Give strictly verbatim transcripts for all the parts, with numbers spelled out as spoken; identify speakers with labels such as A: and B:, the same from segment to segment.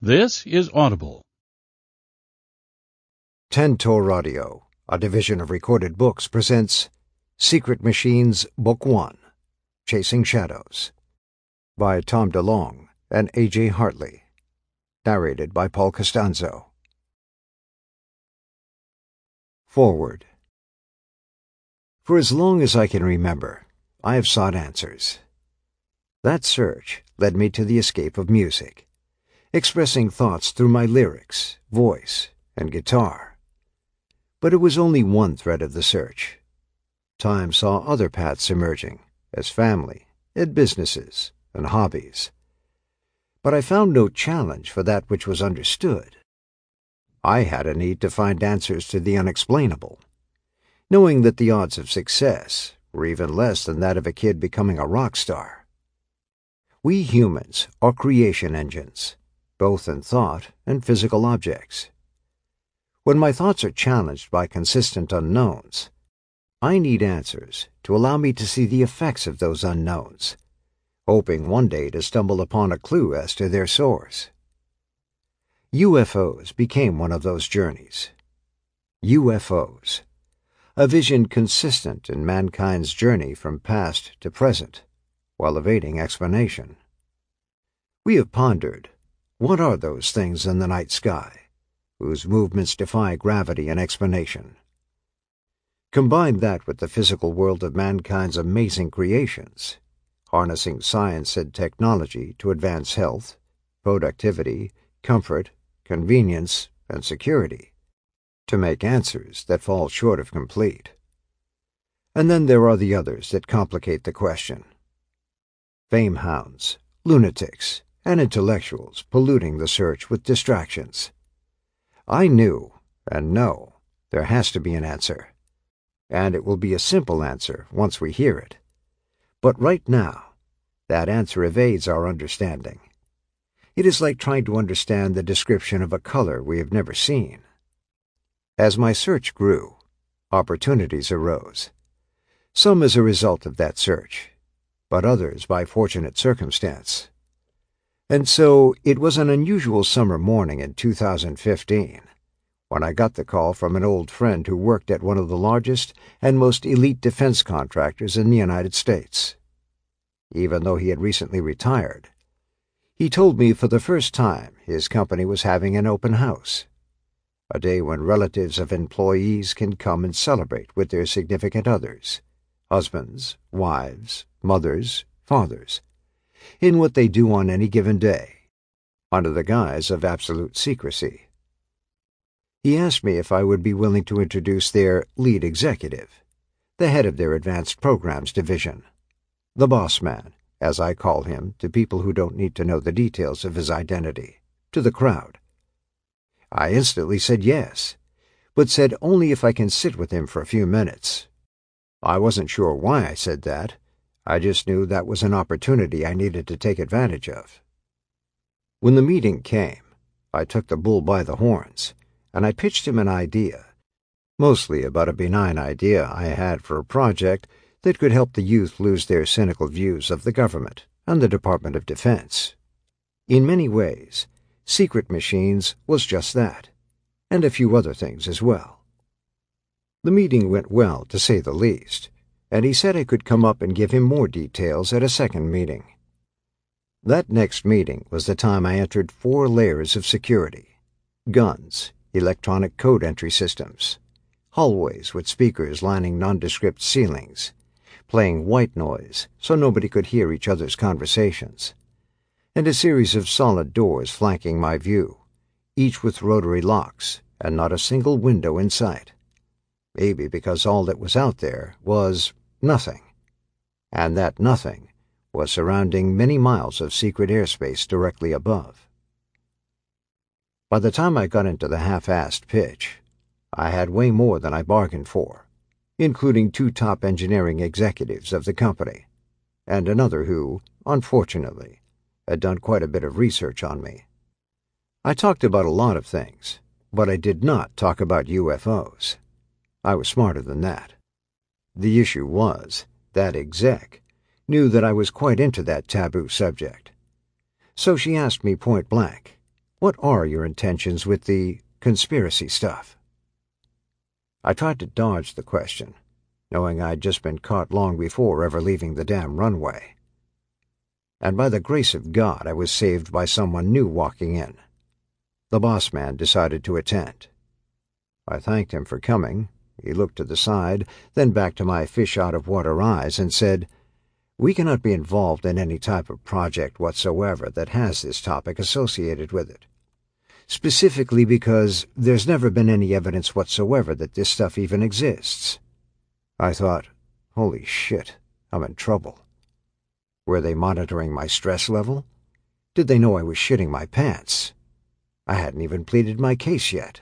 A: This is Audible.
B: Tantor Audio, a division of Recorded Books, presents Secret Machines Book One, Chasing Shadows, by Tom DeLonge and A J Hartley. Narrated by Paul Costanzo. Forward. For as long as I can remember, I have sought answers. That search led me to the escape of music, expressing thoughts through my lyrics, voice, and guitar. But it was only one thread of the search. Time saw other paths emerging, as family, and businesses, and hobbies. But I found no challenge for that which was understood. I had a need to find answers to the unexplainable, knowing that the odds of success were even less than that of a kid becoming a rock star. We humans are creation engines, both in thought and physical objects. When my thoughts are challenged by consistent unknowns, I need answers to allow me to see the effects of those unknowns, hoping one day to stumble upon a clue as to their source. U F Os became one of those journeys. U F Os, a vision consistent in mankind's journey from past to present, while evading explanation. We have pondered, what are those things in the night sky, whose movements defy gravity and explanation? Combine that with the physical world of mankind's amazing creations, harnessing science and technology to advance health, productivity, comfort, convenience, and security, to make answers that fall short of complete. And then there are the others that complicate the question. Fame hounds, lunatics, and intellectuals polluting the search with distractions. I knew, and know, there has to be an answer. And it will be a simple answer once we hear it. But right now, that answer evades our understanding. It is like trying to understand the description of a color we have never seen. As my search grew, opportunities arose. Some as a result of that search, but others by fortunate circumstance. And so it was an unusual summer morning in two thousand fifteen, when I got the call from an old friend who worked at one of the largest and most elite defense contractors in the United States. Even though he had recently retired, he told me for the first time his company was having an open house, a day when relatives of employees can come and celebrate with their significant others, husbands, wives, mothers, fathers, in what they do on any given day, under the guise of absolute secrecy. He asked me if I would be willing to introduce their lead executive, the head of their advanced programs division, the boss man, as I call him to people who don't need to know the details of his identity, to the crowd. I instantly said yes, but said only if I can sit with him for a few minutes. I wasn't sure why I said that. I just knew that was an opportunity I needed to take advantage of. When the meeting came, I took the bull by the horns, and I pitched him an idea, mostly about a benign idea I had for a project that could help the youth lose their cynical views of the government and the Department of Defense. In many ways, Secret Machines was just that, and a few other things as well. The meeting went well, to say the least, and he said I could come up and give him more details at a second meeting. That next meeting was the time I entered four layers of security: guns, electronic code entry systems, hallways with speakers lining nondescript ceilings, playing white noise so nobody could hear each other's conversations, and a series of solid doors flanking my view, each with rotary locks and not a single window in sight. Maybe because all that was out there was nothing, and that nothing was surrounding many miles of secret airspace directly above. By the time I got into the half-assed pitch, I had way more than I bargained for, including two top engineering executives of the company, and another who, unfortunately, had done quite a bit of research on me. I talked about a lot of things, but I did not talk about U F Os. I was smarter than that. The issue was, that exec knew that I was quite into that taboo subject. So she asked me point blank, What are your intentions with the conspiracy stuff?" I tried to dodge the question, knowing I'd just been caught long before ever leaving the damn runway. And by the grace of God, I was saved by someone new walking in. The boss man decided to attend. I thanked him for coming. He looked to the side, then back to my fish-out-of-water eyes and said, "We cannot be involved in any type of project whatsoever that has this topic associated with it. Specifically because there's never been any evidence whatsoever that this stuff even exists." I thought, holy shit, I'm in trouble. Were they monitoring my stress level? Did they know I was shitting my pants? I hadn't even pleaded my case yet.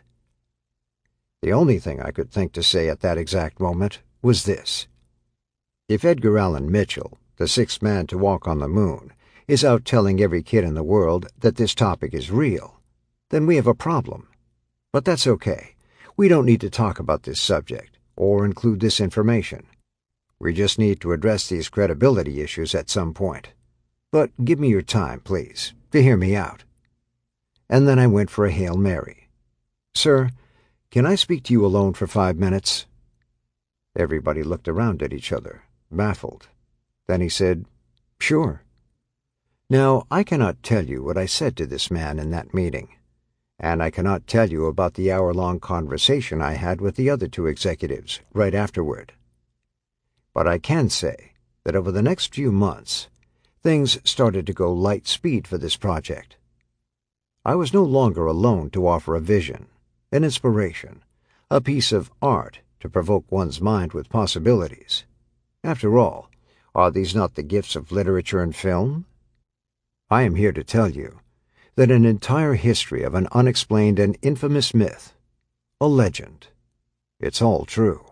B: The only thing I could think to say at that exact moment was this. If Edgar Allan Mitchell, the sixth man to walk on the moon, is out telling every kid in the world that this topic is real, then we have a problem. But that's okay. We don't need to talk about this subject or include this information. We just need to address these credibility issues at some point. But give me your time, please, to hear me out. And then I went for a Hail Mary. "Sir, can I speak to you alone for five minutes?" Everybody looked around at each other, baffled. Then he said, "Sure." Now, I cannot tell you what I said to this man in that meeting, and I cannot tell you about the hour-long conversation I had with the other two executives right afterward. But I can say that over the next few months, things started to go light speed for this project. I was no longer alone to offer a vision, an inspiration, a piece of art to provoke one's mind with possibilities. After all, are these not the gifts of literature and film? I am here to tell you that an entire history of an unexplained and infamous myth, a legend, it's all true.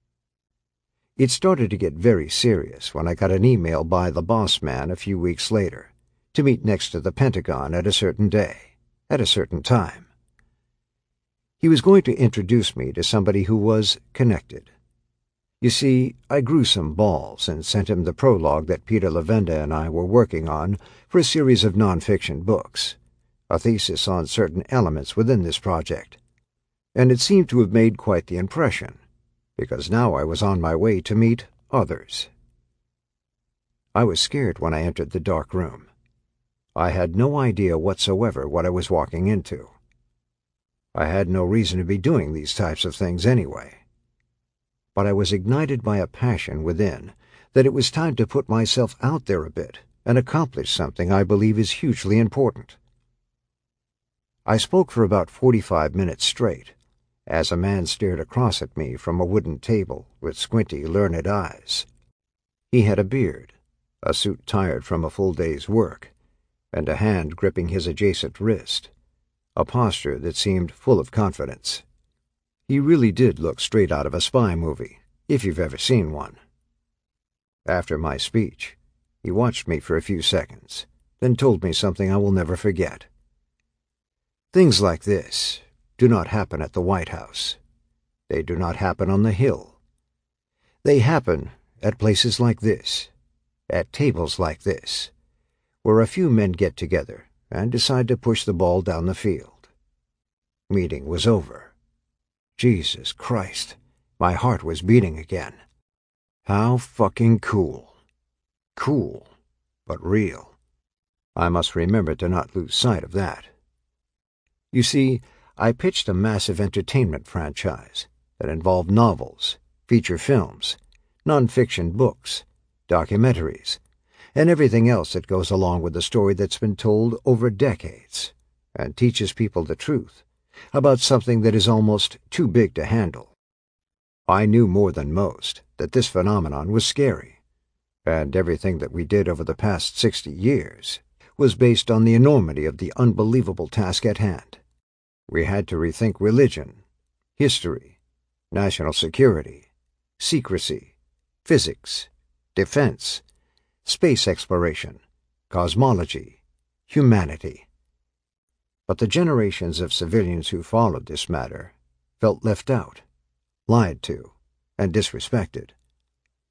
B: It started to get very serious when I got an email by the boss man a few weeks later to meet next to the Pentagon at a certain day, at a certain time. He was going to introduce me to somebody who was connected. You see, I grew some balls and sent him the prologue that Peter Levenda and I were working on for a series of non-fiction books, a thesis on certain elements within this project, and it seemed to have made quite the impression, because now I was on my way to meet others. I was scared when I entered the dark room. I had no idea whatsoever what I was walking into. I had no reason to be doing these types of things anyway. But I was ignited by a passion within that it was time to put myself out there a bit and accomplish something I believe is hugely important. I spoke for about forty-five minutes straight, as a man stared across at me from a wooden table with squinty, learned eyes. He had a beard, a suit tired from a full day's work, and a hand gripping his adjacent wrist, a posture that seemed full of confidence. He really did look straight out of a spy movie, if you've ever seen one. After my speech, he watched me for a few seconds, then told me something I will never forget. Things like this do not happen at the White House. They do not happen on the Hill. They happen at places like this, at tables like this, where a few men get together and decide to push the ball down the field. Meeting was over. Jesus Christ, my heart was beating again. How fucking cool. Cool, but real. I must remember to not lose sight of that. You see, I pitched a massive entertainment franchise that involved novels, feature films, non-fiction books, documentaries, and everything else that goes along with a story that's been told over decades and teaches people the truth about something that is almost too big to handle. I knew more than most that this phenomenon was scary, and everything that we did over the past sixty years was based on the enormity of the unbelievable task at hand. We had to rethink religion, history, national security, secrecy, physics, defense, space exploration, cosmology, humanity. But the generations of civilians who followed this matter felt left out, lied to, and disrespected.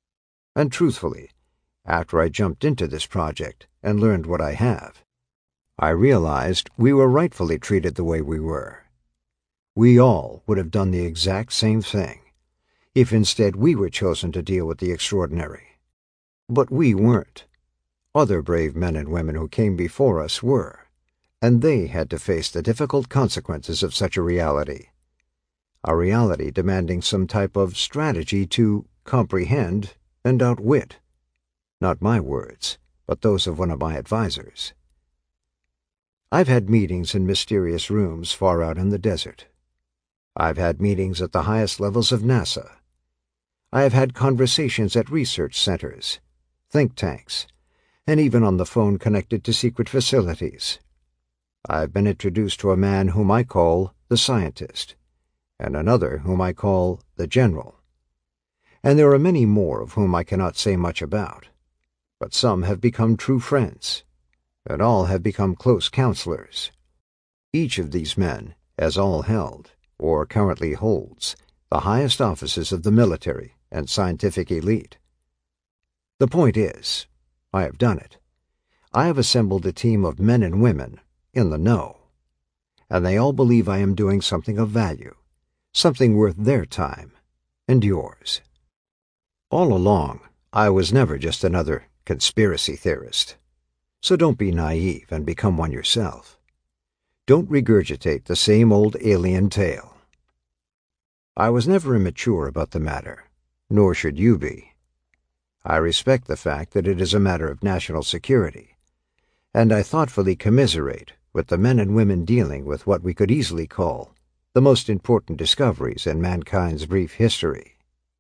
B: And truthfully, after I jumped into this project and learned what I have, I realized we were rightfully treated the way we were. We all would have done the exact same thing, if instead we were chosen to deal with the extraordinary. But we weren't. Other brave men and women who came before us were, and they had to face the difficult consequences of such a reality. A reality demanding some type of strategy to comprehend and outwit. Not my words, but those of one of my advisors. I've had meetings in mysterious rooms far out in the desert. I've had meetings at the highest levels of NASA. I have had conversations at research centers, think tanks, and even on the phone connected to secret facilities. I've been introduced to a man whom I call the scientist, and another whom I call the general. And there are many more of whom I cannot say much about, but some have become true friends, and all have become close counselors. Each of these men has all held, or currently holds, the highest offices of the military and scientific elite. The point is, I have done it. I have assembled a team of men and women in the know, and they all believe I am doing something of value, something worth their time and yours. All along, I was never just another conspiracy theorist. So don't be naive and become one yourself. Don't regurgitate the same old alien tale. I was never immature about the matter, nor should you be. I respect the fact that it is a matter of national security, and I thoughtfully commiserate with the men and women dealing with what we could easily call the most important discoveries in mankind's brief history.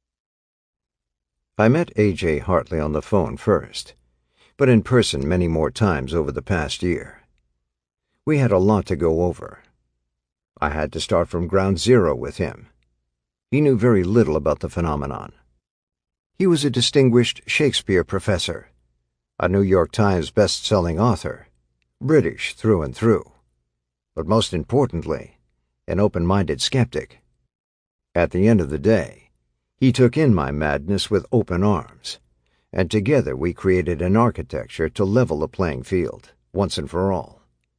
B: I met A J Hartley on the phone first, but in person many more times over the past year. We had a lot to go over. I had to start from ground zero with him. He knew very little about the phenomenon. He was a distinguished Shakespeare professor, a New York Times best-selling author, British through and through, but most importantly, an open-minded skeptic. At the end of the day, he took in my madness with open arms, and together we created an architecture to level the playing field, once and for all.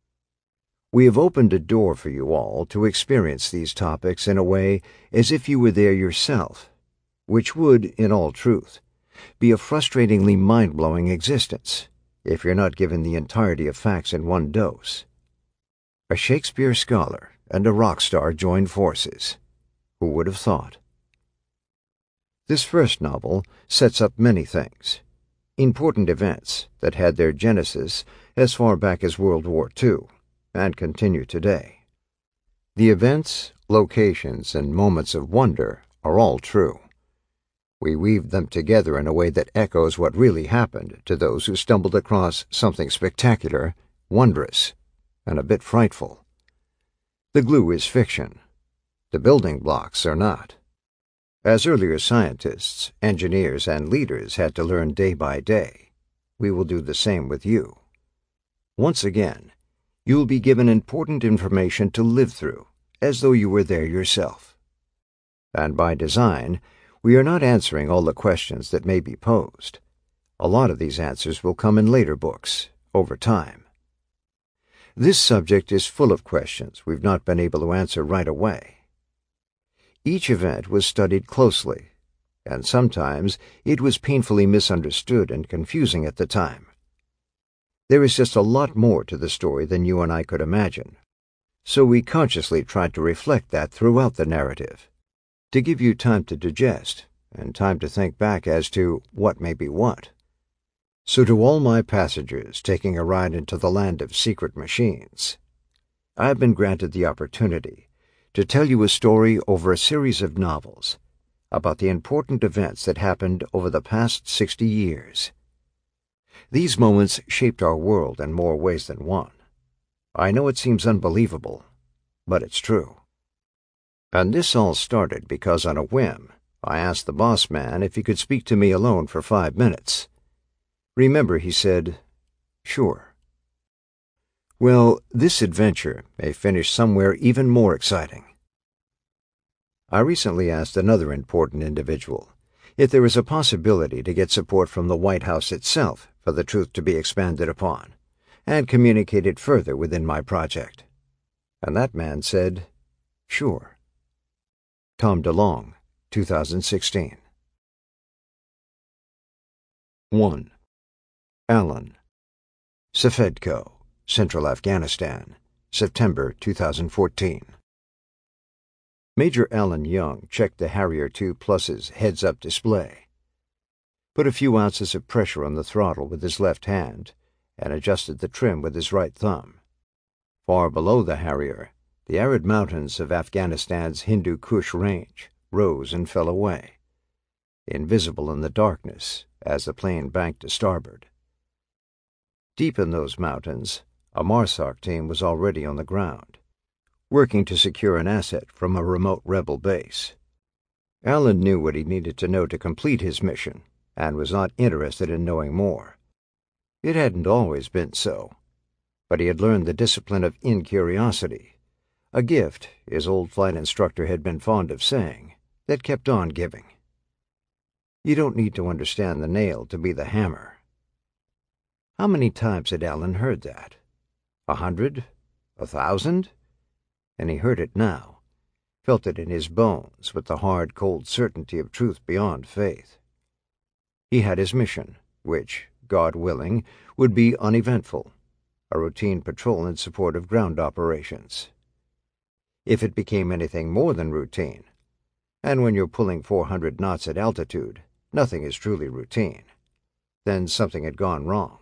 B: We have opened a door for you all to experience these topics in a way as if you were there yourself, which would, in all truth, be a frustratingly mind-blowing existence if you're not given the entirety of facts in one dose. A Shakespeare scholar and a rock star joined forces. Who would have thought? This first novel sets up many things, important events that had their genesis as far back as World War Two, and continue today. The events, locations, and moments of wonder are all true. We weave them together in a way that echoes what really happened to those who stumbled across something spectacular, wondrous, and a bit frightful. The glue is fiction. The building blocks are not. As earlier scientists, engineers, and leaders had to learn day by day, we will do the same with you. Once again, you will be given important information to live through, as though you were there yourself. And by design, we are not answering all the questions that may be posed. A lot of these answers will come in later books, over time. This subject is full of questions we've not been able to answer right away. Each event was studied closely, and sometimes it was painfully misunderstood and confusing at the time. There is just a lot more to the story than you and I could imagine, so we consciously tried to reflect that throughout the narrative, to give you time to digest and time to think back as to what may be what. So to all my passengers taking a ride into the land of secret machines, I have been granted the opportunity to tell you a story over a series of novels about the important events that happened over the past sixty years. These moments shaped our world in more ways than one. I know it seems unbelievable, but it's true. And this all started because on a whim, I asked the boss man if he could speak to me alone for five minutes. Remember, he said, "Sure." Well, this adventure may finish somewhere even more exciting. I recently asked another important individual if there is a possibility to get support from the White House itself for the truth to be expanded upon, and communicate it further within my project. And that man said, sure. Tom DeLonge, two thousand sixteen. one. Alan. Safedco, Central Afghanistan, September two thousand fourteen. Major Alan Young checked the Harrier two Plus's heads-up display, put a few ounces of pressure on the throttle with his left hand, and adjusted the trim with his right thumb. Far below the Harrier, the arid mountains of Afghanistan's Hindu Kush range rose and fell away, invisible in the darkness as the plane banked to starboard. Deep in those mountains, a MARSOC team was already on the ground, working to secure an asset from a remote rebel base. Alan knew what he needed to know to complete his mission, and was not interested in knowing more. It hadn't always been so, but he had learned the discipline of incuriosity, a gift his old flight instructor had been fond of saying, that kept on giving. You don't need to understand the nail to be the hammer. How many times had Alan heard that? A hundred? A thousand? And he heard it now, felt it in his bones with the hard, cold certainty of truth beyond faith. He had his mission, which, God willing, would be uneventful, a routine patrol in support of ground operations. If it became anything more than routine, and when you're pulling four hundred knots at altitude, nothing is truly routine, then something had gone wrong.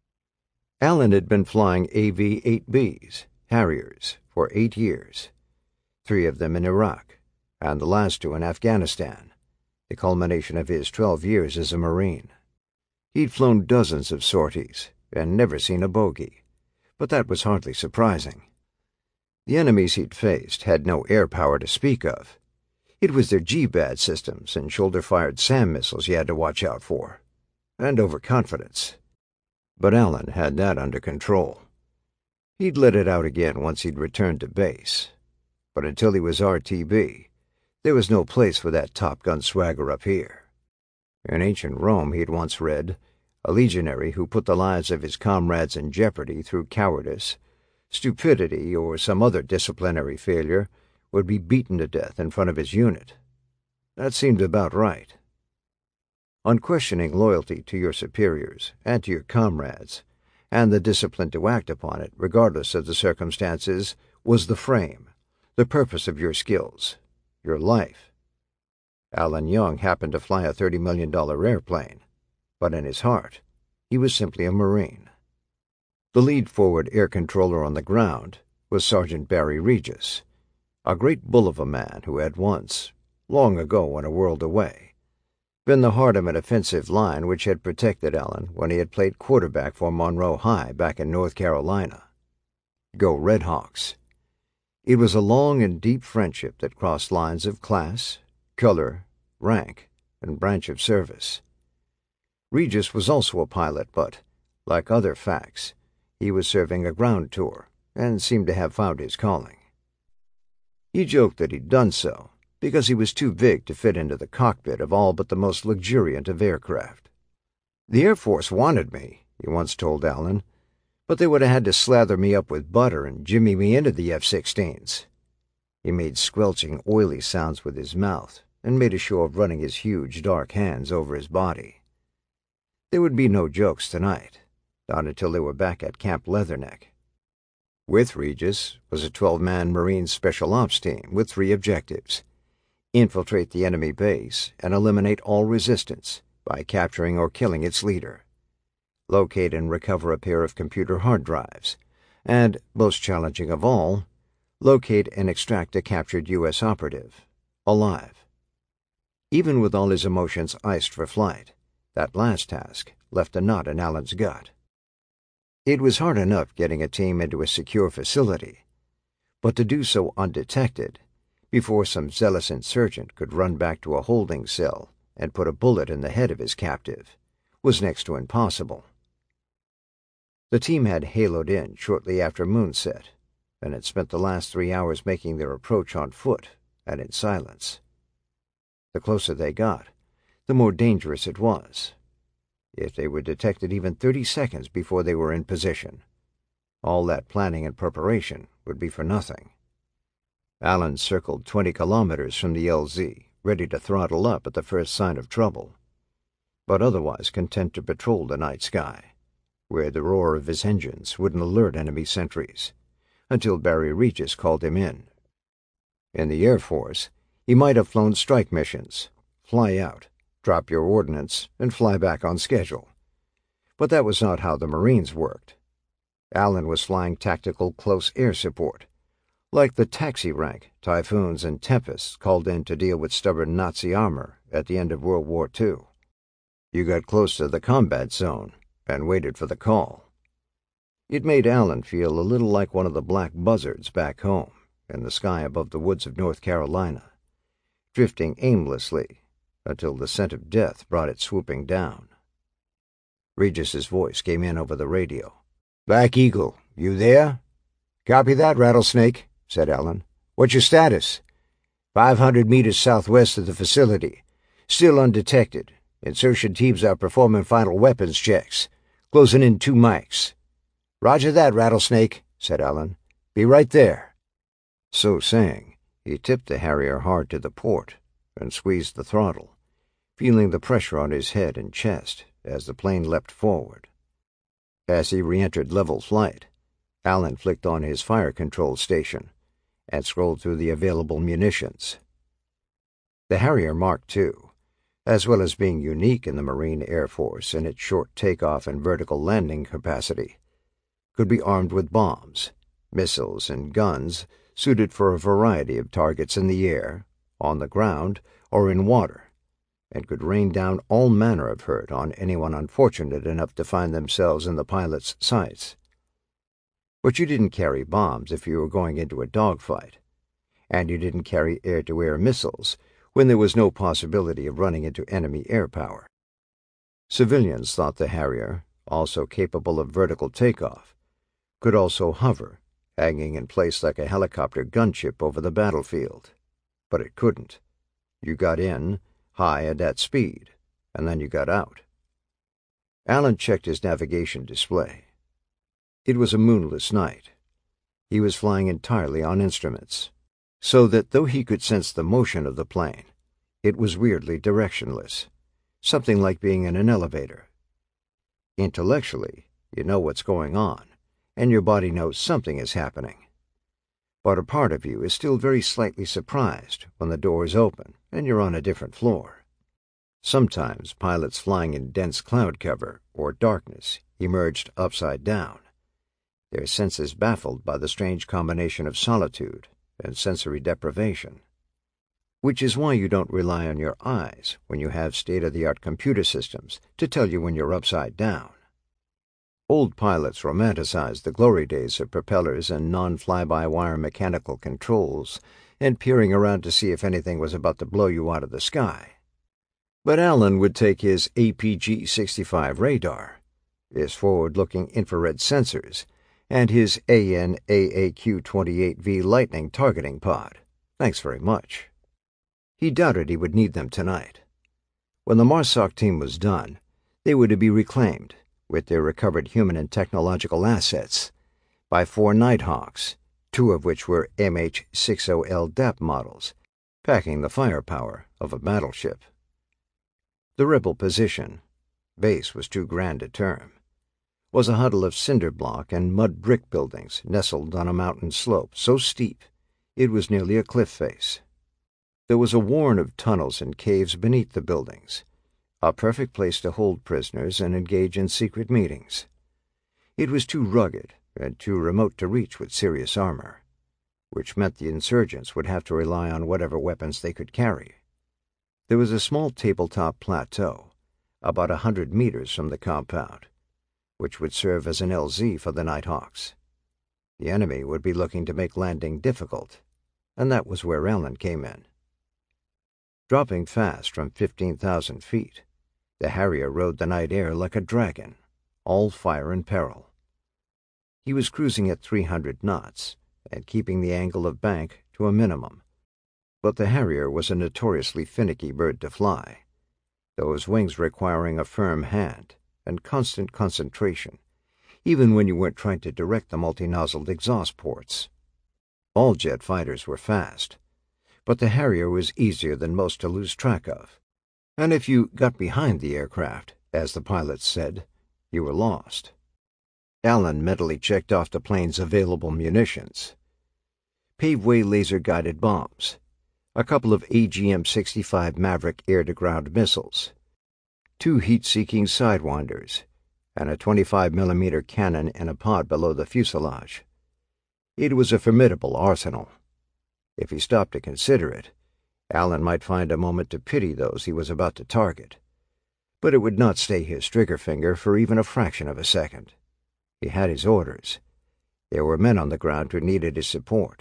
B: Alan had been flying A V eight Bs, Harriers, for eight years, three of them in Iraq, and the last two in Afghanistan, the culmination of his twelve years as a Marine. He'd flown dozens of sorties and never seen a bogey, but that was hardly surprising. The enemies he'd faced had no air power to speak of. It was their G BAD systems and shoulder-fired SAM missiles he had to watch out for, and overconfidence. But Alan had that under control. He'd let it out again once he'd returned to base, but until he was R T B, there was no place for that Top Gun swagger up here. In ancient Rome, he'd once read, a legionary who put the lives of his comrades in jeopardy through cowardice, stupidity, or some other disciplinary failure would be beaten to death in front of his unit. That seemed about right. Unquestioning loyalty to your superiors and to your comrades, and the discipline to act upon it, regardless of the circumstances, was the frame, the purpose of your skills, your life. Alan Young happened to fly a thirty million dollar airplane, but in his heart, he was simply a Marine. The lead forward air controller on the ground was Sergeant Barry Regis, a great bull of a man who had once, long ago and a world away, been the heart of an offensive line which had protected Alan when he had played quarterback for Monroe High back in North Carolina. Go Red Hawks. It was a long and deep friendship that crossed lines of class, color, rank, and branch of service. Regis was also a pilot, but, like other facts, he was serving a ground tour and seemed to have found his calling. He joked that he'd done so because he was too big to fit into the cockpit of all but the most luxuriant of aircraft. The Air Force wanted me, he once told Alan, but they would have had to slather me up with butter and jimmy me into the F sixteens. He made squelching, oily sounds with his mouth and made a show of running his huge, dark hands over his body. There would be no jokes tonight, not until they were back at Camp Leatherneck. With Regis was a twelve-man Marine Special Ops team with three objectives: infiltrate the enemy base and eliminate all resistance by capturing or killing its leader, locate and recover a pair of computer hard drives, and, most challenging of all, locate and extract a captured U S operative, alive. Even with all his emotions iced for flight, that last task left a knot in Alan's gut. It was hard enough getting a team into a secure facility, but to do so undetected, before some zealous insurgent could run back to a holding cell and put a bullet in the head of his captive, was next to impossible. The team had haloed in shortly after moonset, and had spent the last three hours making their approach on foot and in silence. The closer they got, the more dangerous it was. If they were detected even thirty seconds before they were in position, All that planning and preparation would be for nothing. Allen circled twenty kilometers from the L Z, ready to throttle up at the first sign of trouble, but otherwise content to patrol the night sky, where the roar of his engines wouldn't alert enemy sentries, until Barry Regis called him in. In the Air Force, he might have flown strike missions, fly out, drop your ordnance, and fly back on schedule. But that was not how the Marines worked. Allen was flying tactical close air support, like the taxi rank Typhoons and Tempests called in to deal with stubborn Nazi armor at the end of World War Two. You got close to the combat zone and waited for the call. It made Allen feel a little like one of the black buzzards back home in the sky above the woods of North Carolina, drifting aimlessly until the scent of death brought it swooping down. Regis's voice came in over the radio. "Black Eagle, you there?" "Copy that, Rattlesnake," said Allen. "What's your status?" Five hundred meters southwest of the facility. Still undetected. Insertion teams are performing final weapons checks. Closing in two mics." "Roger that, Rattlesnake," said Allen. "Be right there." So saying, he tipped the Harrier hard to the port and squeezed the throttle, feeling the pressure on his head and chest as the plane leapt forward. As he re-entered level flight, Allen flicked on his fire control station and scrolled through the available munitions. The Harrier Mark two, as well as being unique in the Marine Air Force in its short takeoff and vertical landing capacity, could be armed with bombs, missiles, and guns suited for a variety of targets in the air, on the ground, or in water, and could rain down all manner of hurt on anyone unfortunate enough to find themselves in the pilot's sights. But you didn't carry bombs if you were going into a dogfight, and you didn't carry air-to-air missiles when there was no possibility of running into enemy air power. Civilians thought the Harrier, also capable of vertical takeoff, could also hover, hanging in place like a helicopter gunship over the battlefield. But it couldn't. You got in, high and at speed, and then you got out. Allen checked his navigation display. It was a moonless night. He was flying entirely on instruments, so that though he could sense the motion of the plane, it was weirdly directionless, something like being in an elevator. Intellectually, you know what's going on, and your body knows something is happening. But a part of you is still very slightly surprised when the doors open and you're on a different floor. Sometimes pilots flying in dense cloud cover or darkness emerged upside down, their senses baffled by the strange combination of solitude and sensory deprivation. Which is why you don't rely on your eyes when you have state-of-the-art computer systems to tell you when you're upside down. Old pilots romanticized the glory days of propellers and non-fly-by-wire mechanical controls and peering around to see if anything was about to blow you out of the sky. But Allen would take his A P G sixty-five radar, his forward-looking infrared sensors, and his A N A A Q twenty-eight V Lightning targeting pod. Thanks very much. He doubted he would need them tonight. When the MARSOC team was done, they were to be reclaimed, with their recovered human and technological assets, by four Nighthawks, two of which were M H sixty L D A P models, packing the firepower of a battleship. The rebel position, base was too grand a term, was a huddle of cinder block and mud brick buildings nestled on a mountain slope so steep it was nearly a cliff face. There was a warren of tunnels and caves beneath the buildings, a perfect place to hold prisoners and engage in secret meetings. It was too rugged and too remote to reach with serious armor, which meant the insurgents would have to rely on whatever weapons they could carry. There was a small tabletop plateau, about a hundred meters from the compound, which would serve as an L Z for the Nighthawks. The enemy would be looking to make landing difficult, and that was where Allen came in. Dropping fast from fifteen thousand feet, the Harrier rode the night air like a dragon, all fire and peril. He was cruising at three hundred knots and keeping the angle of bank to a minimum, but the Harrier was a notoriously finicky bird to fly, those wings requiring a firm hand and constant concentration, even when you weren't trying to direct the multi-nozzled exhaust ports. All jet fighters were fast, but the Harrier was easier than most to lose track of. And if you got behind the aircraft, as the pilots said, you were lost. Alan mentally checked off the plane's available munitions. Paveway laser-guided bombs, a couple of A G M sixty-five Maverick air-to-ground missiles, two heat-seeking Sidewinders, and a twenty-five millimeter cannon in a pod below the fuselage. It was a formidable arsenal. If he stopped to consider it, Alan might find a moment to pity those he was about to target. But it would not stay his trigger finger for even a fraction of a second. He had his orders. There were men on the ground who needed his support.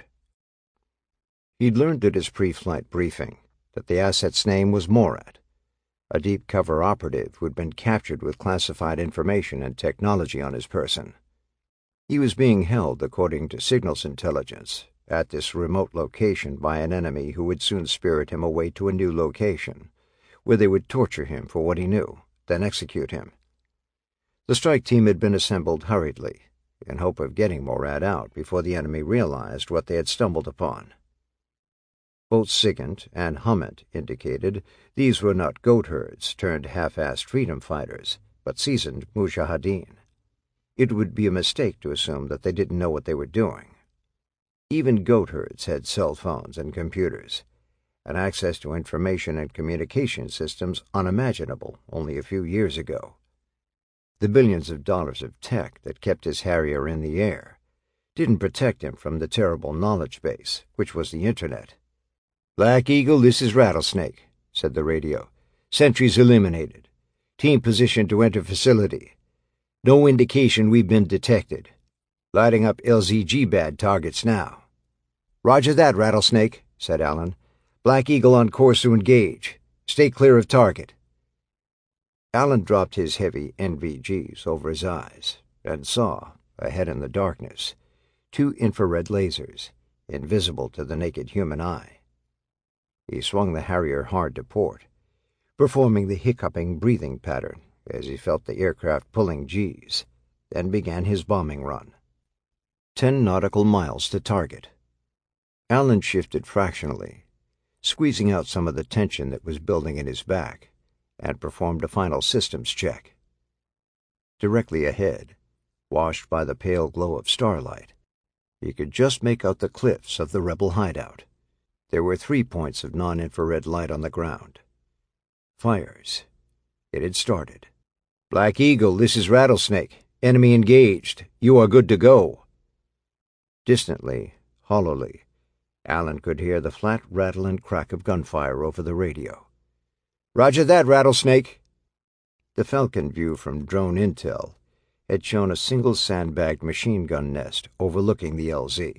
B: He'd learned at his pre-flight briefing that the asset's name was Morad, a deep-cover operative who'd been captured with classified information and technology on his person. He was being held, according to signals intelligence, at this remote location by an enemy who would soon spirit him away to a new location, where they would torture him for what he knew, then execute him. The strike team had been assembled hurriedly, in hope of getting Morad out before the enemy realized what they had stumbled upon. Both Sigint and Hammett indicated these were not goat-herds turned half-assed freedom fighters, but seasoned mujahideen. It would be a mistake to assume that they didn't know what they were doing. Even goat-herds had cell phones and computers, and access to information and communication systems unimaginable only a few years ago. The billions of dollars of tech that kept his Harrier in the air didn't protect him from the terrible knowledge base, which was the Internet. "Black Eagle, this is Rattlesnake," said the radio. "Sentries eliminated. Team positioned to enter facility. No indication we've been detected. Lighting up L Z G-bad targets now." "Roger that, Rattlesnake," said Alan. "Black Eagle on course to engage. Stay clear of target." Alan dropped his heavy N V Gs over his eyes and saw, ahead in the darkness, two infrared lasers, invisible to the naked human eye. He swung the Harrier hard to port, performing the hiccuping breathing pattern as he felt the aircraft pulling Gs, then began his bombing run. Ten nautical miles to target. Alan shifted fractionally, squeezing out some of the tension that was building in his back, and performed a final systems check. Directly ahead, washed by the pale glow of starlight, he could just make out the cliffs of the rebel hideout. There were three points of non-infrared light on the ground. Fires. It had started. "Black Eagle, this is Rattlesnake. Enemy engaged. You are good to go." Distantly, hollowly, Alan could hear the flat rattle and crack of gunfire over the radio. "Roger that, Rattlesnake." The Falcon view from drone intel had shown a single sandbagged machine gun nest overlooking the L Z.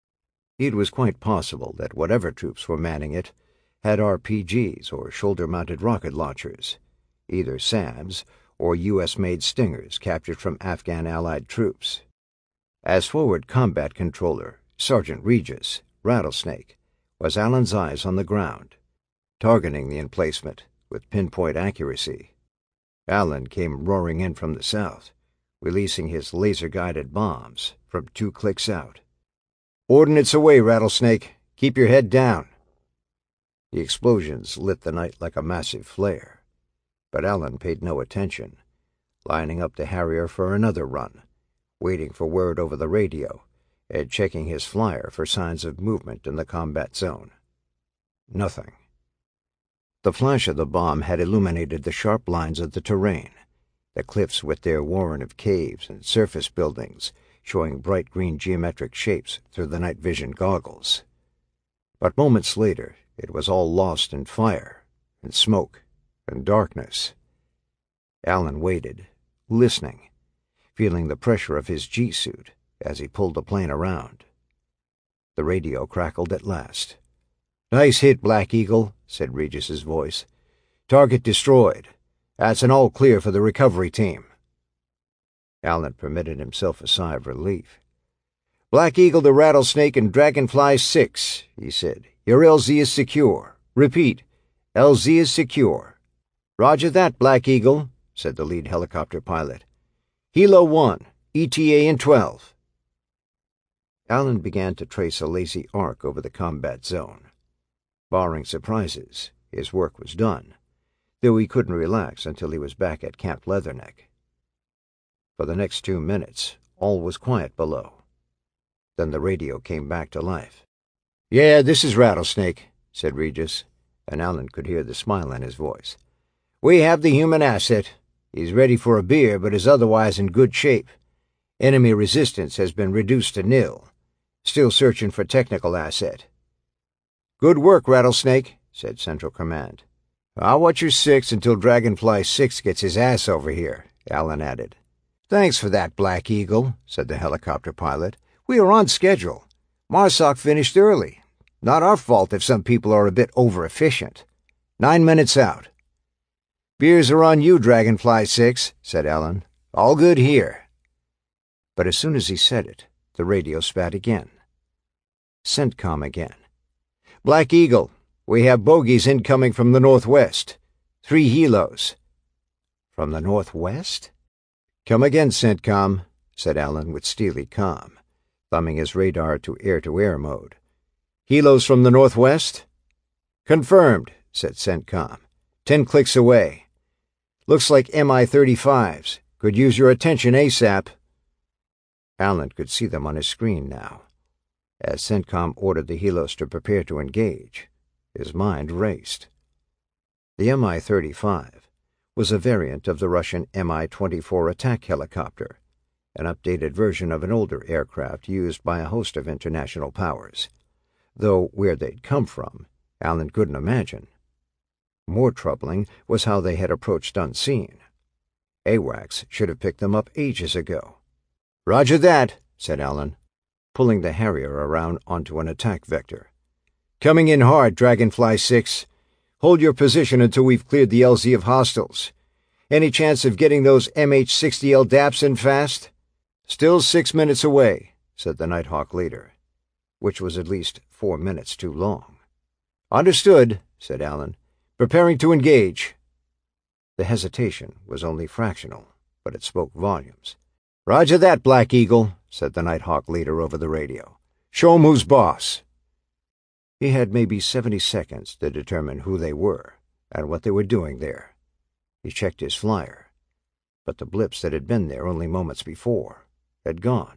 B: It was quite possible that whatever troops were manning it had R P Gs or shoulder-mounted rocket launchers, either SAMs or U S-made Stingers captured from Afghan Allied troops. As forward combat controller, Sergeant Regis, Rattlesnake, was Alan's eyes on the ground, targeting the emplacement with pinpoint accuracy. Alan came roaring in from the south, releasing his laser-guided bombs from two clicks out. "Ordnance away, Rattlesnake. Keep your head down." The explosions lit the night like a massive flare, but Alan paid no attention, lining up the Harrier for another run, waiting for word over the radio, and checking his flyer for signs of movement in the combat zone. Nothing. The flash of the bomb had illuminated the sharp lines of the terrain, the cliffs with their warren of caves and surface buildings showing bright green geometric shapes through the night vision goggles. But moments later, it was all lost in fire, and smoke, and darkness. Alan waited, listening, feeling the pressure of his G-suit as he pulled the plane around. The radio crackled at last. "Nice hit, Black Eagle," said Regis's voice. "Target destroyed. That's an all clear for the recovery team." Alan permitted himself a sigh of relief. "Black Eagle to Rattlesnake and Dragonfly six, he said. "Your L Z is secure. Repeat, L Z is secure." "Roger that, Black Eagle," said the lead helicopter pilot. "Helo one, E T A in twelve. Allen began to trace a lazy arc over the combat zone. Barring surprises, his work was done, though he couldn't relax until he was back at Camp Leatherneck. For the next two minutes, all was quiet below. Then the radio came back to life. "Yeah, this is Rattlesnake," said Regis, and Allen could hear the smile in his voice. "We have the human asset. He's ready for a beer, but is otherwise in good shape. Enemy resistance has been reduced to nil. Still searching for technical asset." "Good work, Rattlesnake," said Central Command. "I'll watch your six until Dragonfly six gets his ass over here," Allen added. "Thanks for that, Black Eagle," said the helicopter pilot. "We are on schedule. Marsoc finished early. Not our fault if some people are a bit over-efficient. Nine minutes out." "Beers are on you, Dragonfly six," said Allen. "All good here." But as soon as he said it, the radio spat again. CENTCOM again. "Black Eagle, we have bogies incoming from the northwest. Three helos." "From the northwest?" "Come again, CENTCOM," said Allen with steely calm, thumbing his radar to air-to-air mode. "Helos from the northwest?" "Confirmed," said CENTCOM. Ten clicks away. "Looks like M I thirty-fives. Could use your attention ASAP." Allen could see them on his screen now. As CENTCOM ordered the helos to prepare to engage, his mind raced. The M I thirty-five was a variant of the Russian M I twenty-four attack helicopter, an updated version of an older aircraft used by a host of international powers, though where they'd come from, Allen couldn't imagine. More troubling was how they had approached unseen. AWACS should have picked them up ages ago. "Roger that," said Allen, pulling the Harrier around onto an attack vector. "Coming in hard, Dragonfly six. Hold your position until we've cleared the L Z of hostiles. Any chance of getting those M H sixty L D A Ps in fast?" "Still six minutes away," said the Nighthawk leader, which was at least four minutes too long. "Understood," said Allen. "Preparing to engage." The hesitation was only fractional, but it spoke volumes. "Roger that, Black Eagle," said the Nighthawk leader over the radio. "Show 'em who's boss." He had maybe seventy seconds to determine who they were and what they were doing there. He checked his flyer, but the blips that had been there only moments before had gone.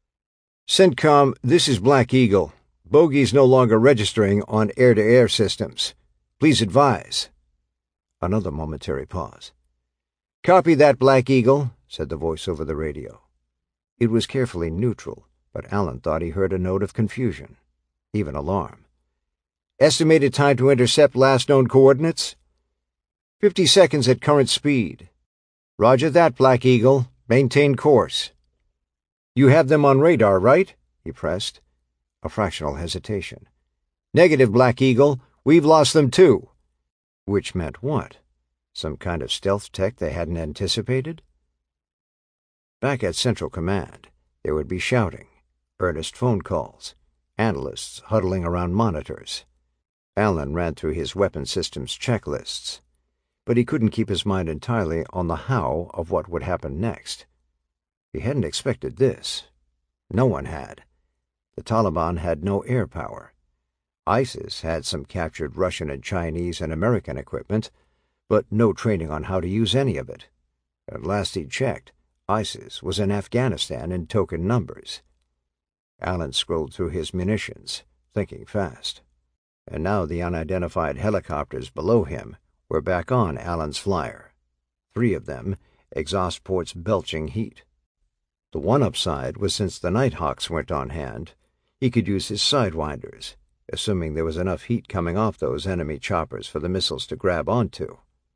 B: "CENTCOM, this is Black Eagle. Bogey's no longer registering on air-to-air systems. Please advise." Another momentary pause. "Copy that, Black Eagle," said the voice over the radio. It was carefully neutral, but Allen thought he heard a note of confusion, even alarm. "Estimated time to intercept last known coordinates?" Fifty seconds at current speed." "Roger that, Black Eagle. Maintain course." "You have them on radar, right?" he pressed. A fractional hesitation. "Negative, Black Eagle. We've lost them too." Which meant what? Some kind of stealth tech they hadn't anticipated? Back at Central Command, there would be shouting, earnest phone calls, analysts huddling around monitors. Allen ran through his weapon systems checklists, but he couldn't keep his mind entirely on the how of what would happen next. He hadn't expected this. No one had. The Taliban had no air power. ISIS had some captured Russian and Chinese and American equipment, but no training on how to use any of it. At last he checked, ISIS was in Afghanistan in token numbers. Allen scrolled through his munitions, thinking fast. And now the unidentified helicopters below him were back on Allen's flyer. Three of them, exhaust ports belching heat. The one upside was since the Nighthawks weren't on hand, he could use his sidewinders, assuming there was enough heat coming off those enemy choppers for the missiles to grab onto.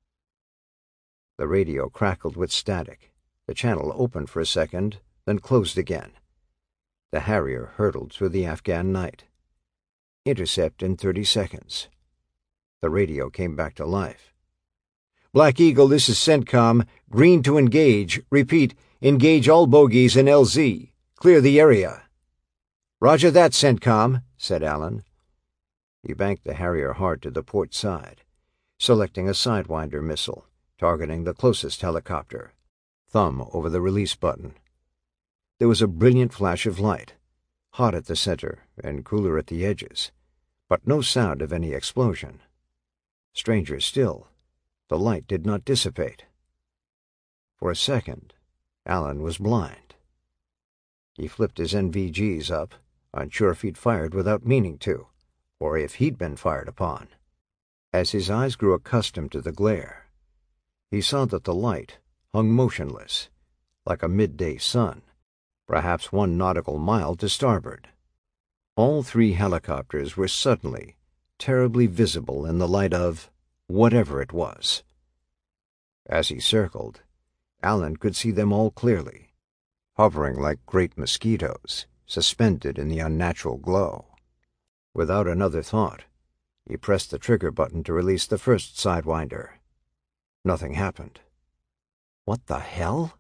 B: The radio crackled with static. The channel opened for a second, then closed again. The Harrier hurtled through the Afghan night. Intercept in thirty seconds. The radio came back to life. "Black Eagle, this is CENTCOM. Green to engage. Repeat, engage all bogies in L Z. Clear the area." "Roger that, CENTCOM," said Allen. He banked the Harrier hard to the port side, selecting a Sidewinder missile, targeting the closest helicopter. Thumb over the release button. There was a brilliant flash of light, hot at the center and cooler at the edges, but no sound of any explosion. Stranger still, the light did not dissipate. For a second, Alan was blind. He flipped his N V Gs up, unsure if he'd fired without meaning to, or if he'd been fired upon. As his eyes grew accustomed to the glare, he saw that the light hung motionless, like a midday sun, perhaps one nautical mile to starboard. All three helicopters were suddenly, terribly visible in the light of whatever it was. As he circled, Alan could see them all clearly, hovering like great mosquitoes, suspended in the unnatural glow. Without another thought, he pressed the trigger button to release the first Sidewinder. Nothing happened. What the hell?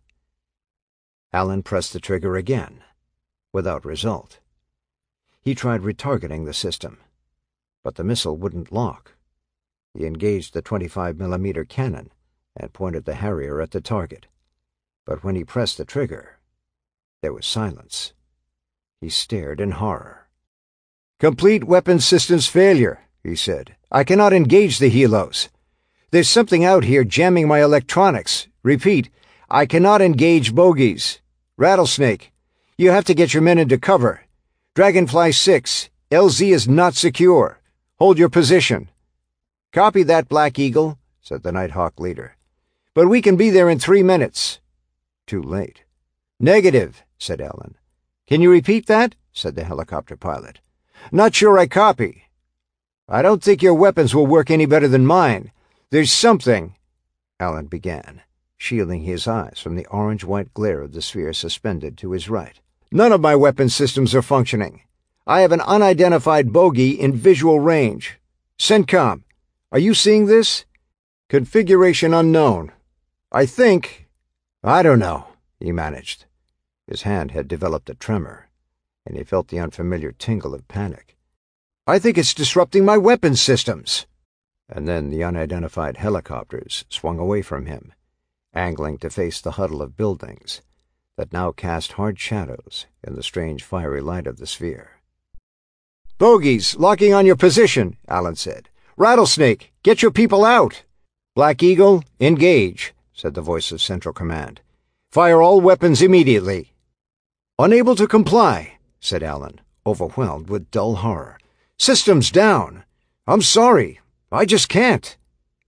B: Alan pressed the trigger again, without result. He tried retargeting the system, but the missile wouldn't lock. He engaged the twenty-five millimeter cannon and pointed the Harrier at the target, but when he pressed the trigger, there was silence. He stared in horror. "Complete weapon systems failure," he said. "I cannot engage the helos. There's something out here jamming my electronics. Repeat, I cannot engage bogies. Rattlesnake, you have to get your men into cover. Dragonfly six, L Z is not secure. Hold your position." "Copy that, Black Eagle," said the Nighthawk leader. "But we can be there in three minutes." Too late. "Negative," said Alan. "Can you repeat that?" said the helicopter pilot. "Not sure I copy." "I don't think your weapons will work any better than mine. There's something," Alan began, shielding his eyes from the orange-white glare of the sphere suspended to his right. "None of my weapon systems are functioning. I have an unidentified bogey in visual range. CENTCOM, are you seeing this? Configuration unknown. I think... I don't know," he managed. His hand had developed a tremor, and he felt the unfamiliar tingle of panic. "I think it's disrupting my weapons systems." And then the unidentified helicopters swung away from him, angling to face the huddle of buildings that now cast hard shadows in the strange fiery light of the sphere. "Bogies, locking on your position," Alan said. "Rattlesnake, get your people out." "Black Eagle, engage," said the voice of Central Command. "Fire all weapons immediately." "Unable to comply," said Alan, overwhelmed with dull horror. "Systems down. I'm sorry. I just can't."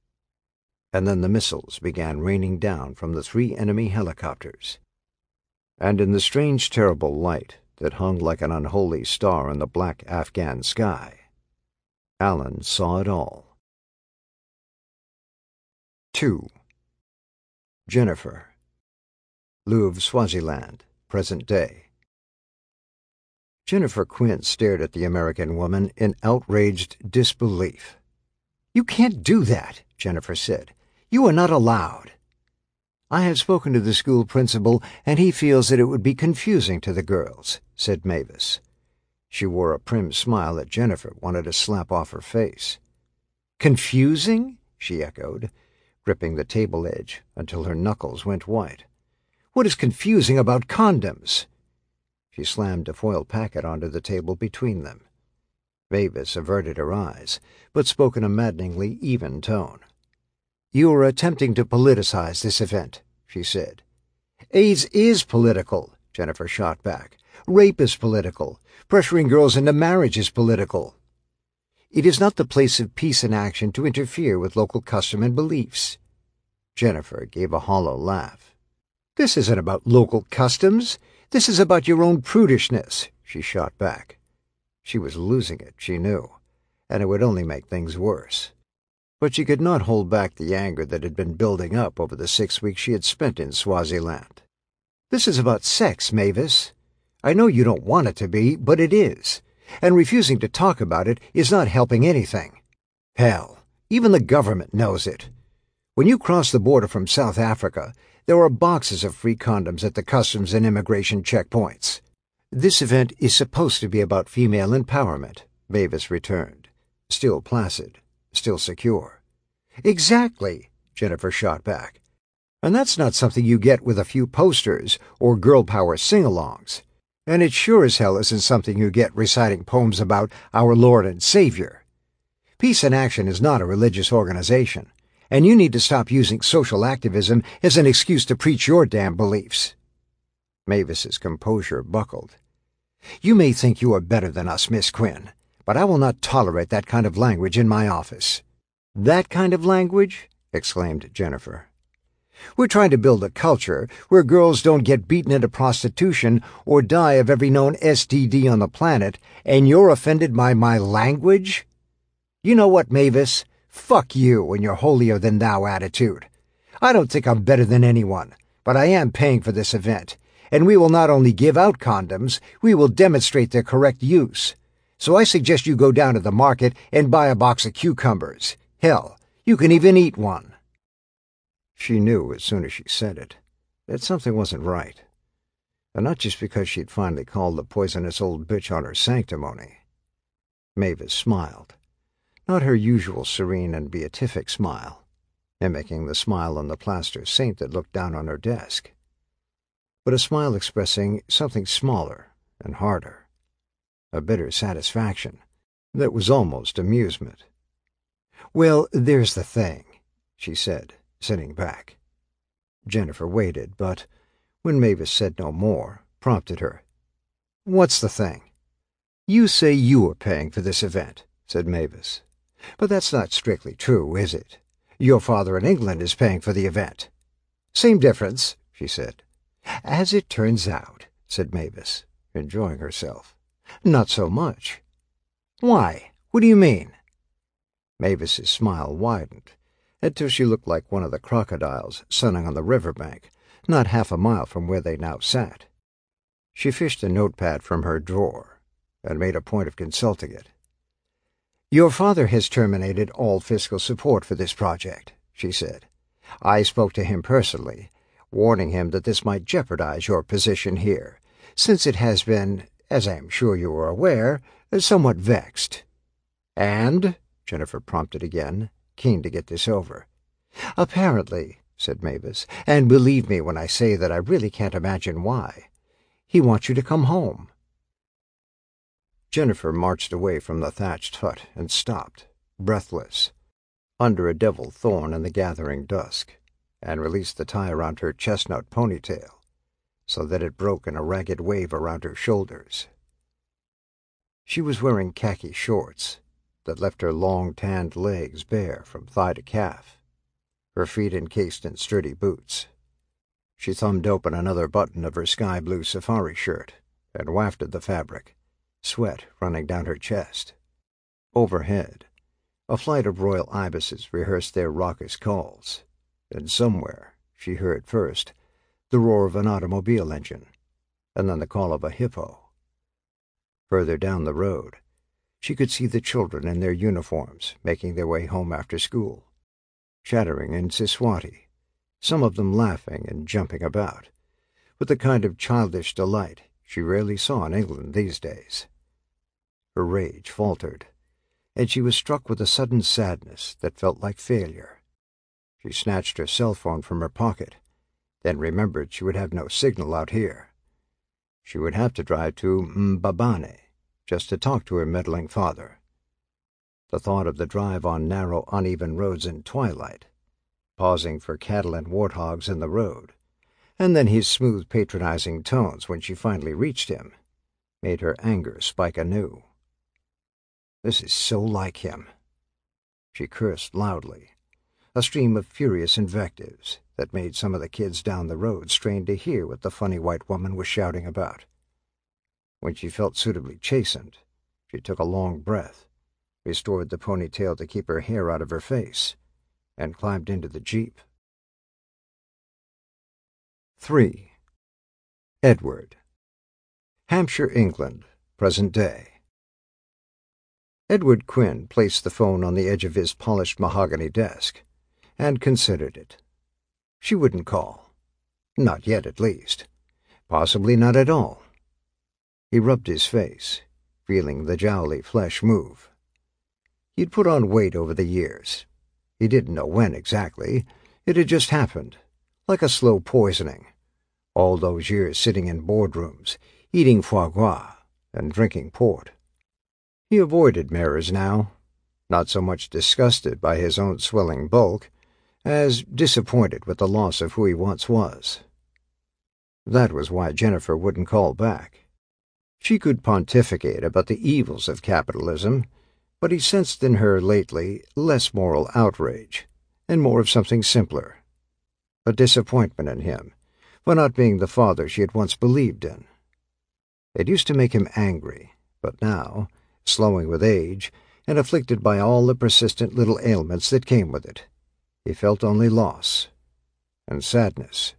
B: And then the missiles began raining down from the three enemy helicopters. And in the strange, terrible light that hung like an unholy star in the black Afghan sky, Alan saw it all. Two. Jennifer. Louvre, Swaziland, present day. Jennifer Quinn stared at the American woman in outraged disbelief. "You can't do that," Jennifer said. "You are not allowed." "I have spoken to the school principal, and he feels that it would be confusing to the girls," said Mavis. She wore a prim smile that Jennifer wanted to slap off her face. "Confusing?" she echoed, gripping the table edge until her knuckles went white. "What is confusing about condoms?" She slammed a foil packet onto the table between them. Mavis averted her eyes, but spoke in a maddeningly even tone. "You are attempting to politicize this event," she said. "AIDS is political," Jennifer shot back. "Rape is political. Pressuring girls into marriage is political. It is not the place of peace and action to interfere with local custom and beliefs." Jennifer gave a hollow laugh. "This isn't about local customs. This is about your own prudishness," she shot back. She was losing it, she knew, and it would only make things worse. But she could not hold back the anger that had been building up over the six weeks she had spent in Swaziland. "This is about sex, Mavis. I know you don't want it to be, but it is, and refusing to talk about it is not helping anything. Hell, even the government knows it. When you cross the border from South Africa, there are boxes of free condoms at the customs and immigration checkpoints." "This event is supposed to be about female empowerment," Mavis returned, still placid, still secure. "Exactly," Jennifer shot back. And that's not something you get with a few posters or girl power sing-alongs. And it sure as hell isn't something you get reciting poems about our Lord and Savior. Peace in Action is not a religious organization, and you need to stop using social activism as an excuse to preach your damn beliefs. Mavis's composure buckled. You may think you are better than us, Miss Quinn, but I will not tolerate that kind of language in my office. That kind of language? Exclaimed Jennifer. We're trying to build a culture where girls don't get beaten into prostitution or die of every known S T D on the planet, and you're offended by my language? You know what, Mavis? Fuck you and your holier-than-thou attitude. I don't think I'm better than anyone, but I am paying for this event, and we will not only give out condoms, we will demonstrate their correct use. So I suggest you go down to the market and buy a box of cucumbers. Hell, you can even eat one. She knew as soon as she said it that something wasn't right, and not just because she'd finally called the poisonous old bitch on her sanctimony. Mavis smiled, not her usual serene and beatific smile, mimicking the smile on the plaster saint that looked down on her desk, but a smile expressing something smaller and harder, a bitter satisfaction that was almost amusement. "Well, there's the thing," she said, sitting back. Jennifer waited, but, when Mavis said no more, prompted her. "What's the thing?" "You say you are paying for this event," said Mavis. "But that's not strictly true, is it? Your father in England is paying for the event." "Same difference," she said. "As it turns out," said Mavis, enjoying herself. "Not so much." "Why? What do you mean?" Mavis's smile widened, until she looked like one of the crocodiles sunning on the riverbank, not half a mile from where they now sat. She fished a notepad from her drawer and made a point of consulting it. "Your father has terminated all fiscal support for this project," she said. "I spoke to him personally, warning him that this might jeopardize your position here, since it has been, as I am sure you are aware, somewhat vexed." "And?" Jennifer prompted again, keen to get this over. "Apparently," said Mavis, "and believe me when I say that I really can't imagine why, he wants you to come home." Jennifer marched away from the thatched hut and stopped, breathless, under a devil thorn in the gathering dusk, and released the tie around her chestnut ponytail, so that it broke in a ragged wave around her shoulders. She was wearing khaki shorts that left her long tanned legs bare from thigh to calf, her feet encased in sturdy boots. She thumbed open another button of her sky-blue safari shirt and wafted the fabric, sweat running down her chest. Overhead, a flight of royal ibises rehearsed their raucous calls, and somewhere she heard first the roar of an automobile engine, and then the call of a hippo. Further down the road, she could see the children in their uniforms making their way home after school, chattering in Siswati, some of them laughing and jumping about, with the kind of childish delight she rarely saw in England these days. Her rage faltered, and she was struck with a sudden sadness that felt like failure. She snatched her cell phone from her pocket, then remembered she would have no signal out here. She would have to drive to Mbabane just to talk to her meddling father. The thought of the drive on narrow, uneven roads in twilight, pausing for cattle and warthogs in the road, and then his smooth, patronizing tones when she finally reached him, made her anger spike anew. This is so like him. She cursed loudly, a stream of furious invectives that made some of the kids down the road strain to hear what the funny white woman was shouting about. When she felt suitably chastened, she took a long breath, restored the ponytail to keep her hair out of her face, and climbed into the jeep. Three. Edward. Hampshire, England, present day. Edward Quinn placed the phone on the edge of his polished mahogany desk, and considered it. She wouldn't call. Not yet, at least. Possibly not at all. He rubbed his face, feeling the jowly flesh move. He'd put on weight over the years. He didn't know when exactly. It had just happened, like a slow poisoning. All those years sitting in boardrooms, eating foie gras, and drinking port. He avoided mirrors now, not so much disgusted by his own swelling bulk, as disappointed with the loss of who he once was. That was why Jennifer wouldn't call back. She could pontificate about the evils of capitalism, but he sensed in her lately less moral outrage, and more of something simpler. A disappointment in him, for not being the father she had once believed in. It used to make him angry, but now, slowing with age, and afflicted by all the persistent little ailments that came with it, he felt only loss and sadness.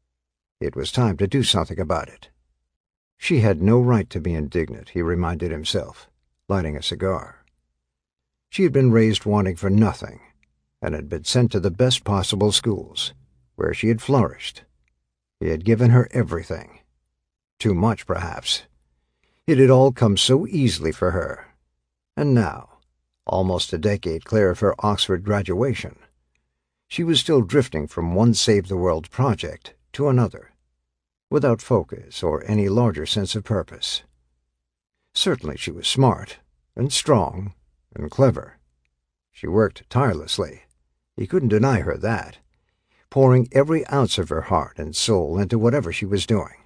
B: It was time to do something about it. She had no right to be indignant, he reminded himself, lighting a cigar. She had been raised wanting for nothing, and had been sent to the best possible schools, where she had flourished. He had given her everything. Too much, perhaps. It had all come so easily for her. And now, almost a decade clear of her Oxford graduation, she was still drifting from one save-the-world project to another, without focus or any larger sense of purpose. Certainly she was smart, and strong, and clever. She worked tirelessly. He couldn't deny her that, pouring every ounce of her heart and soul into whatever she was doing,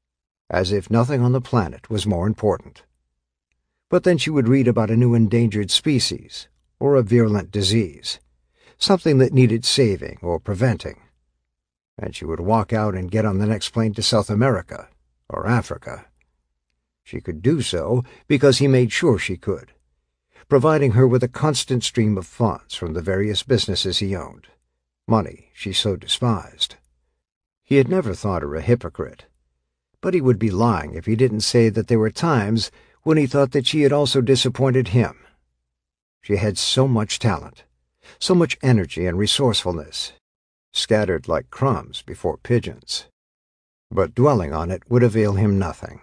B: as if nothing on the planet was more important. But then she would read about a new endangered species, or a virulent disease, something that needed saving or preventing, and she would walk out and get on the next plane to South America or Africa. She could do so because he made sure she could, providing her with a constant stream of funds from the various businesses he owned, money she so despised. He had never thought her a hypocrite, but he would be lying if he didn't say that there were times when he thought that she had also disappointed him. She had so much talent, so much energy and resourcefulness, scattered like crumbs before pigeons. But dwelling on it would avail him nothing.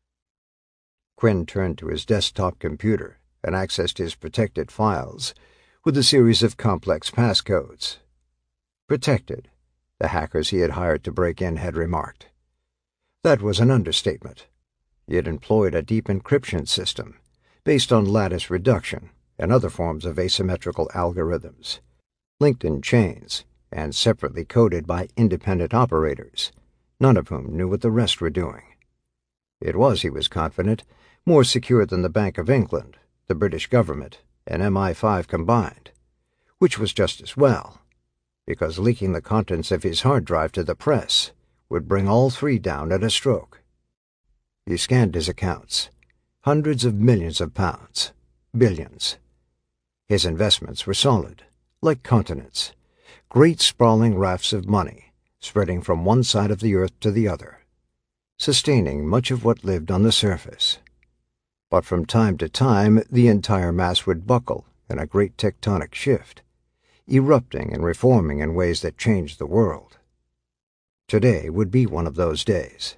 B: Quinn turned to his desktop computer and accessed his protected files with a series of complex passcodes. Protected, the hackers he had hired to break in had remarked. That was an understatement. He had employed a deep encryption system based on lattice reduction and other forms of asymmetrical algorithms, linked in chains and separately coded by independent operators, none of whom knew what the rest were doing. It was, he was confident, more secure than the Bank of England, the British government, and M I five combined, which was just as well, because leaking the contents of his hard drive to the press would bring all three down at a stroke. He scanned his accounts. Hundreds of millions of pounds. Billions. His investments were solid, like continents, great sprawling rafts of money, spreading from one side of the earth to the other, sustaining much of what lived on the surface. But from time to time the entire mass would buckle in a great tectonic shift, erupting and reforming in ways that changed the world. Today would be one of those days.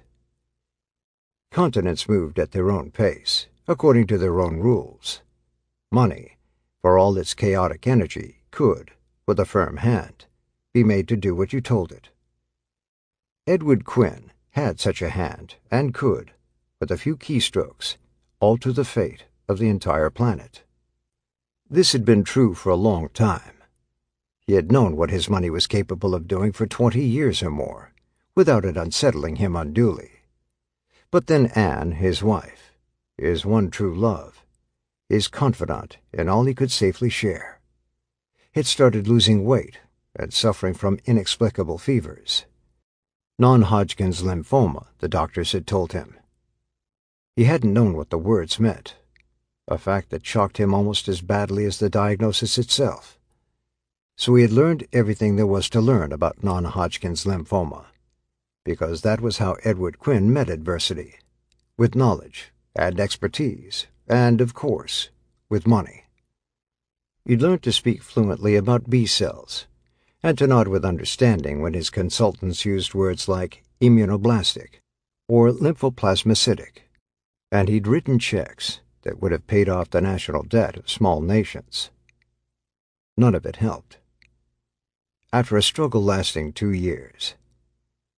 B: Continents moved at their own pace, according to their own rules. Money, for all its chaotic energy, could, with a firm hand, be made to do what you told it. Edward Quinn had such a hand, and could, with a few keystrokes, alter the fate of the entire planet. This had been true for a long time. He had known what his money was capable of doing for twenty years or more, without it unsettling him unduly. But then Anne, his wife, his one true love, his confidant in all he could safely share, had started losing weight and suffering from inexplicable fevers. Non-Hodgkin's lymphoma, the doctors had told him. He hadn't known what the words meant, a fact that shocked him almost as badly as the diagnosis itself. So he had learned everything there was to learn about non-Hodgkin's lymphoma, because that was how Edward Quinn met adversity, with knowledge and expertise, and, of course, with money. He'd learned to speak fluently about B-cells, and to nod with understanding when his consultants used words like immunoblastic or lymphoplasmacytic, and he'd written checks that would have paid off the national debt of small nations. None of it helped. After a struggle lasting two years,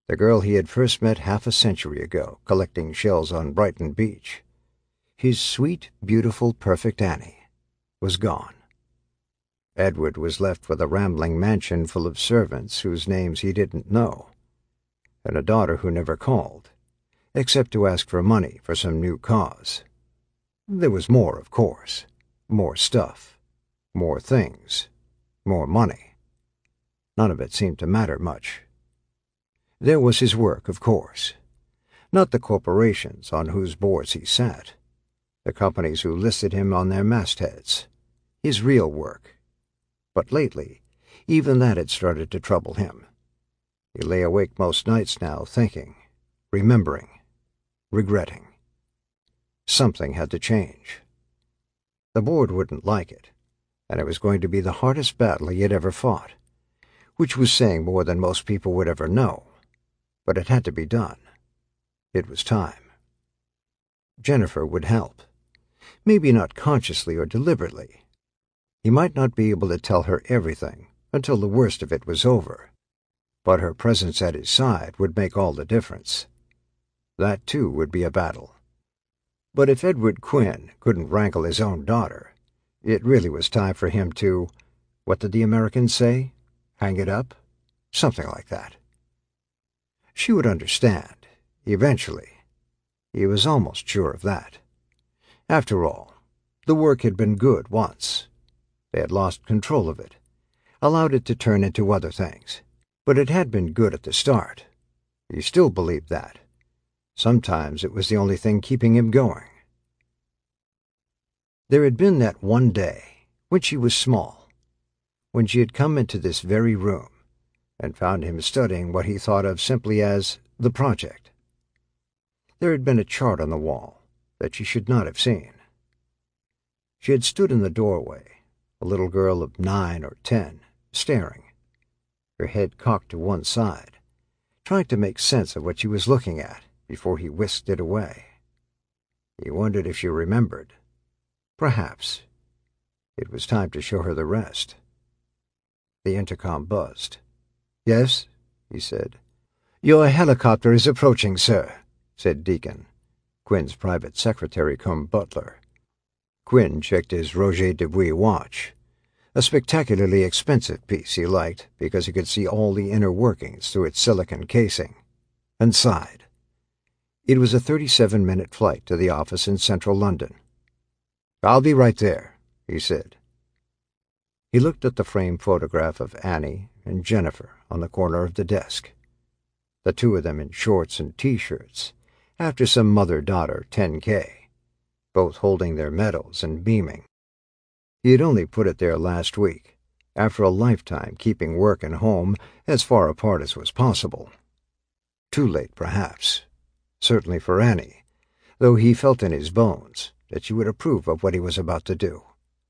B: the girl he had first met half a century ago, collecting shells on Brighton Beach. His sweet, beautiful, perfect Annie was gone. Edward was left with a rambling mansion full of servants whose names he didn't know, and a daughter who never called, except to ask for money for some new cause. There was more, of course. More stuff. More things. More money. None of it seemed to matter much. There was his work, of course. Not the corporations on whose boards he sat. The companies who listed him on their mastheads. His real work. But lately, even that had started to trouble him. He lay awake most nights now, thinking, remembering, regretting. Something had to change. The board wouldn't like it, and it was going to be the hardest battle he had ever fought, which was saying more than most people would ever know. But it had to be done. It was time. Jennifer would help. Maybe not consciously or deliberately. He might not be able to tell her everything until the worst of it was over, but her presence at his side would make all the difference. That, too, would be a battle. But if Edward Quinn couldn't wrangle his own daughter, it really was time for him to, what did the Americans say? Hang it up? Something like that. She would understand, eventually. He was almost sure of that. After all, the work had been good once. They had lost control of it, allowed it to turn into other things. But it had been good at the start. He still believed that. Sometimes it was the only thing keeping him going. There had been that one day, when she was small, when she had come into this very room and found him studying what he thought of simply as the project. There had been a chart on the wall that she should not have seen. She had stood in the doorway, a little girl of nine or ten, staring, her head cocked to one side, trying to make sense of what she was looking at before he whisked it away. He wondered if she remembered. Perhaps. It was time to show her the rest. The intercom buzzed. "Yes," he said. "Your helicopter is approaching, sir," said Deacon, Quinn's private secretary cum butler. Quinn checked his Roger Dubuis watch, a spectacularly expensive piece he liked because he could see all the inner workings through its silicon casing, and sighed. It was a thirty-seven minute flight to the office in central London. "I'll be right there," he said. He looked at the framed photograph of Annie and Jennifer on the corner of the desk, the two of them in shorts and T-shirts, after some mother-daughter ten K, both holding their medals and beaming. He had only put it there last week, after a lifetime keeping work and home as far apart as was possible. Too late, perhaps. Certainly for Annie, though he felt in his bones that she would approve of what he was about to do.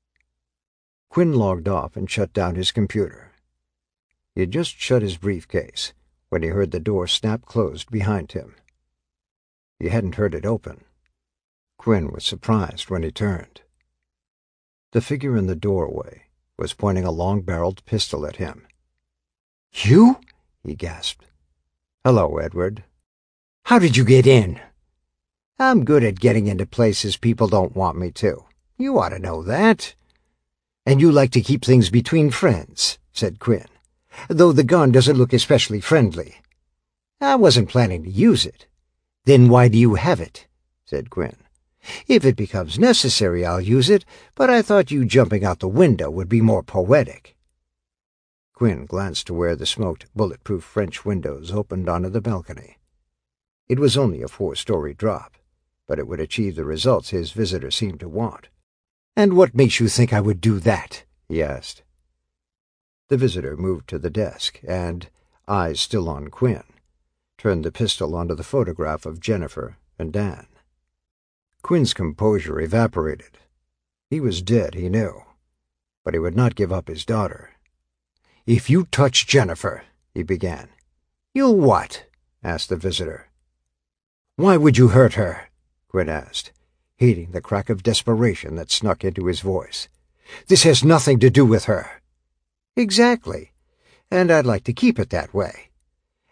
B: Quinn logged off and shut down his computer. He had just shut his briefcase when he heard the door snap closed behind him. He hadn't heard it open. Quinn was surprised when he turned. The figure in the doorway was pointing a long-barreled pistol at him. "You?" he gasped. "Hello, Edward." "How did you get in?" "I'm good at getting into places people don't want me to. You ought to know that." "And you like to keep things between friends," said Quinn, "though the gun doesn't look especially friendly." "I wasn't planning to use it." "Then why do you have it?" said Quinn. "If it becomes necessary, I'll use it, but I thought you jumping out the window would be more poetic." Quinn glanced to where the smoked, bulletproof French windows opened onto the balcony. It was only a four-story drop, but it would achieve the results his visitor seemed to want. "And what makes you think I would do that?" he asked. The visitor moved to the desk and, eyes still on Quinn, turned the pistol onto the photograph of Jennifer and Dan. Quinn's composure evaporated. He was dead, he knew, but he would not give up his daughter. "If you touch Jennifer," he began. "You'll what?" asked the visitor. "Why would you hurt her?" Quinn asked, hating the crack of desperation that snuck into his voice. "This has nothing to do with her." "Exactly, and I'd like to keep it that way.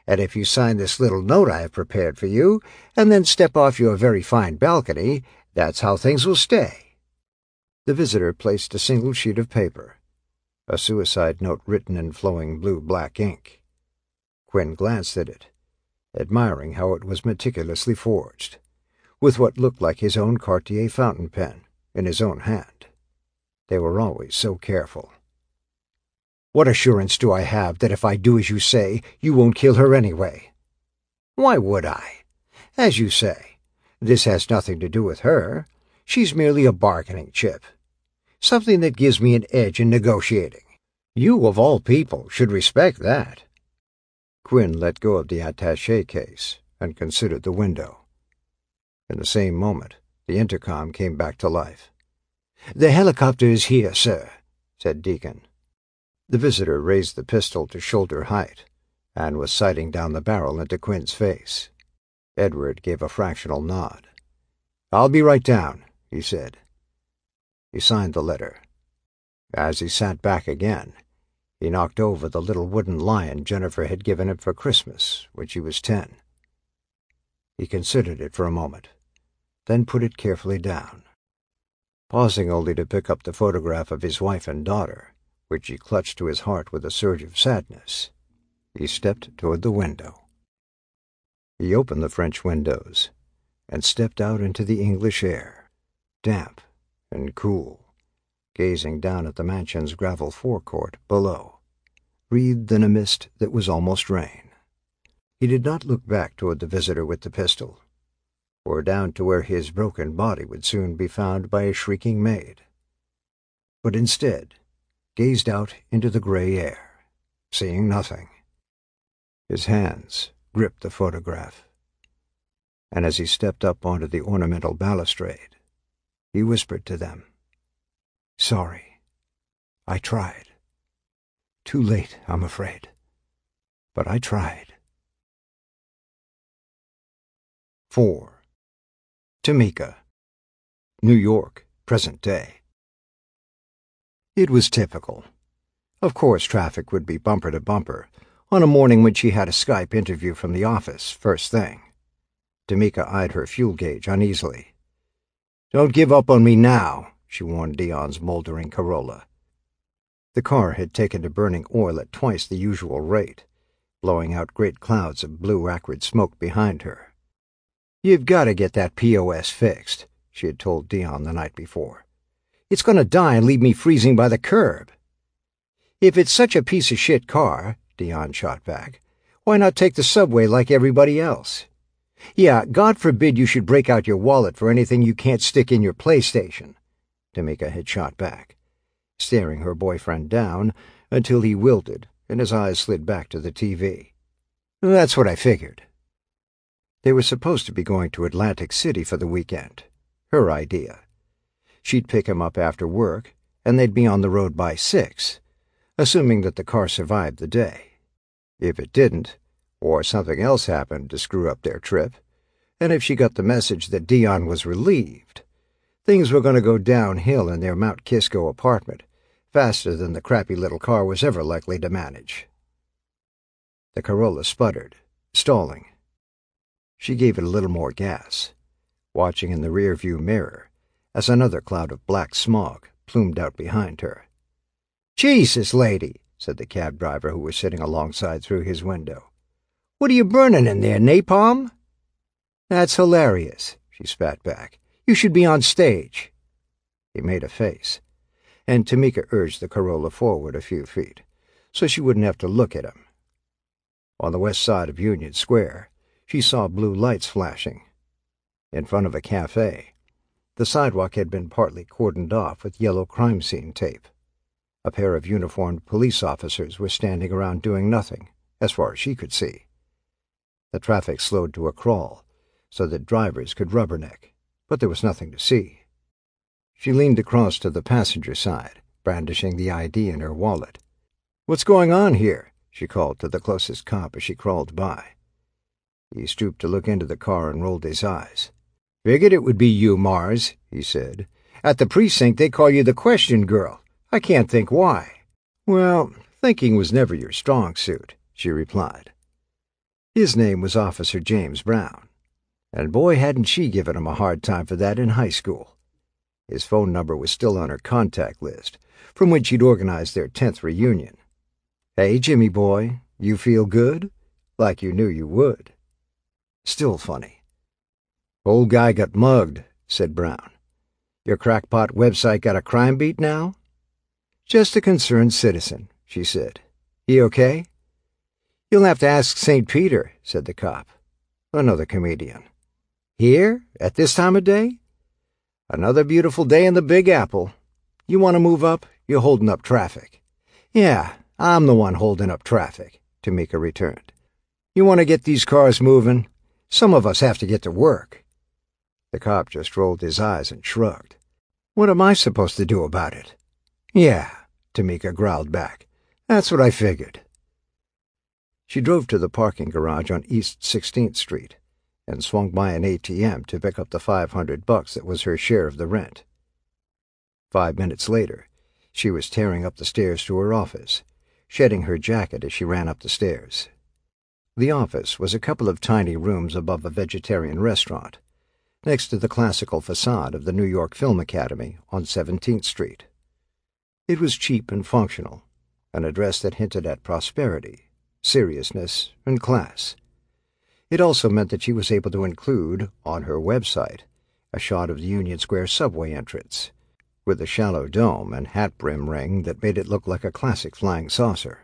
B: And if you sign this little note I have prepared for you, and then step off your very fine balcony, that's how things will stay." The visitor placed a single sheet of paper, a suicide note written in flowing blue-black ink. Quinn glanced at it, admiring how it was meticulously forged, with what looked like his own Cartier fountain pen in his own hand. They were always so careful. "What assurance do I have that if I do as you say, you won't kill her anyway?" "Why would I? As you say, this has nothing to do with her. She's merely a bargaining chip. Something that gives me an edge in negotiating. You, of all people, should respect that." Quinn let go of the attaché case and considered the window. In the same moment, the intercom came back to life. "The helicopter is here, sir," said Deacon. The visitor raised the pistol to shoulder height and was sighting down the barrel into Quinn's face. Edward gave a fractional nod. "I'll be right down," he said. He signed the letter. As he sat back again, he knocked over the little wooden lion Jennifer had given him for Christmas when she was ten. He considered it for a moment, then put it carefully down. Pausing only to pick up the photograph of his wife and daughter, which he clutched to his heart with a surge of sadness, he stepped toward the window. He opened the French windows and stepped out into the English air, damp and cool, gazing down at the mansion's gravel forecourt below, wreathed in a mist that was almost rain. He did not look back toward the visitor with the pistol, or down to where his broken body would soon be found by a shrieking maid, but instead gazed out into the gray air, seeing nothing. His hands gripped the photograph, and as he stepped up onto the ornamental balustrade, he whispered to them, "Sorry. I tried. Too late, I'm afraid. But I tried." Four. Tamika. New York, present day. It was typical. Of course traffic would be bumper to bumper on a morning when she had a Skype interview from the office first thing. Tamika eyed her fuel gauge uneasily. "Don't give up on me now," she warned Dion's moldering Corolla. The car had taken to burning oil at twice the usual rate, blowing out great clouds of blue acrid smoke behind her. "You've got to get that P O S fixed," she had told Dion the night before. "It's going to die and leave me freezing by the curb." "If it's such a piece of shit car," Dion shot back, "why not take the subway like everybody else? Yeah, God forbid you should break out your wallet for anything you can't stick in your PlayStation," Tamika had shot back, staring her boyfriend down until he wilted and his eyes slid back to the T V. "That's what I figured." They were supposed to be going to Atlantic City for the weekend. Her idea. She'd pick him up after work, and they'd be on the road by six, assuming that the car survived the day. If it didn't, or something else happened to screw up their trip, and if she got the message that Dion was relieved, things were going to go downhill in their Mount Kisco apartment faster than the crappy little car was ever likely to manage. The Corolla sputtered, stalling. She gave it a little more gas, watching in the rear-view mirror as another cloud of black smog plumed out behind her. "Jesus, lady," said the cab driver who was sitting alongside through his window. "What are you burning in there, napalm?" "That's hilarious," she spat back. "You should be on stage." He made a face, and Tamika urged the Corolla forward a few feet so she wouldn't have to look at him. On the west side of Union Square, she saw blue lights flashing. In front of a cafe, the sidewalk had been partly cordoned off with yellow crime scene tape. A pair of uniformed police officers were standing around doing nothing, as far as she could see. The traffic slowed to a crawl so that drivers could rubberneck, but there was nothing to see. She leaned across to the passenger side, brandishing the I D in her wallet. "What's going on here?" she called to the closest cop as she crawled by. He stooped to look into the car and rolled his eyes. "Figured it would be you, Mars," he said. "At the precinct they call you the question girl. I can't think why." "Well, thinking was never your strong suit," she replied. His name was Officer James Brown, and boy hadn't she given him a hard time for that in high school. His phone number was still on her contact list, from when she'd organized their tenth reunion. "Hey, Jimmy boy, you feel good? Like you knew you would." Still funny. "Old guy got mugged," said Brown. "Your crackpot website got a crime beat now?" "Just a concerned citizen," she said. "He okay?" "You'll have to ask Saint Peter," said the cop. Another comedian. "Here? At this time of day?" "Another beautiful day in the Big Apple. You want to move up? You're holding up traffic." "Yeah, I'm the one holding up traffic," Tamika returned. "You want to get these cars moving? Some of us have to get to work." The cop just rolled his eyes and shrugged. "What am I supposed to do about it?" "Yeah," Tamika growled back. "That's what I figured." She drove to the parking garage on East sixteenth Street and swung by an A T M to pick up the five hundred bucks that was her share of the rent. Five minutes later, she was tearing up the stairs to her office, shedding her jacket as she ran up the stairs. The office was a couple of tiny rooms above a vegetarian restaurant, next to the classical facade of the New York Film Academy on seventeenth Street. It was cheap and functional, an address that hinted at prosperity, seriousness, and class. It also meant that she was able to include, on her website, a shot of the Union Square subway entrance, with a shallow dome and hat brim ring that made it look like a classic flying saucer.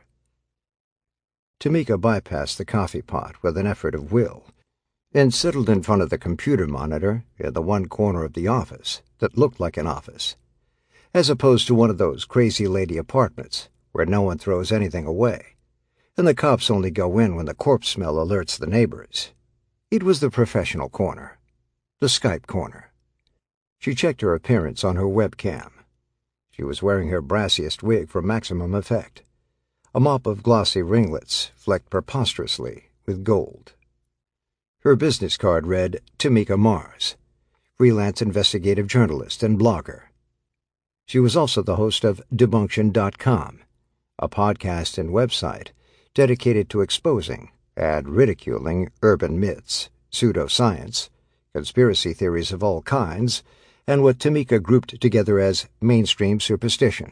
B: Tamika bypassed the coffee pot with an effort of will and settled in front of the computer monitor in the one corner of the office that looked like an office, as opposed to one of those crazy lady apartments where no one throws anything away, and the cops only go in when the corpse smell alerts the neighbors. It was the professional corner, the Skype corner. She checked her appearance on her webcam. She was wearing her brassiest wig for maximum effect, a mop of glossy ringlets flecked preposterously with gold. Her business card read Tamika Mars, freelance investigative journalist and blogger. She was also the host of Debunction dot com, a podcast and website dedicated to exposing and ridiculing urban myths, pseudoscience, conspiracy theories of all kinds, and what Tamika grouped together as mainstream superstition.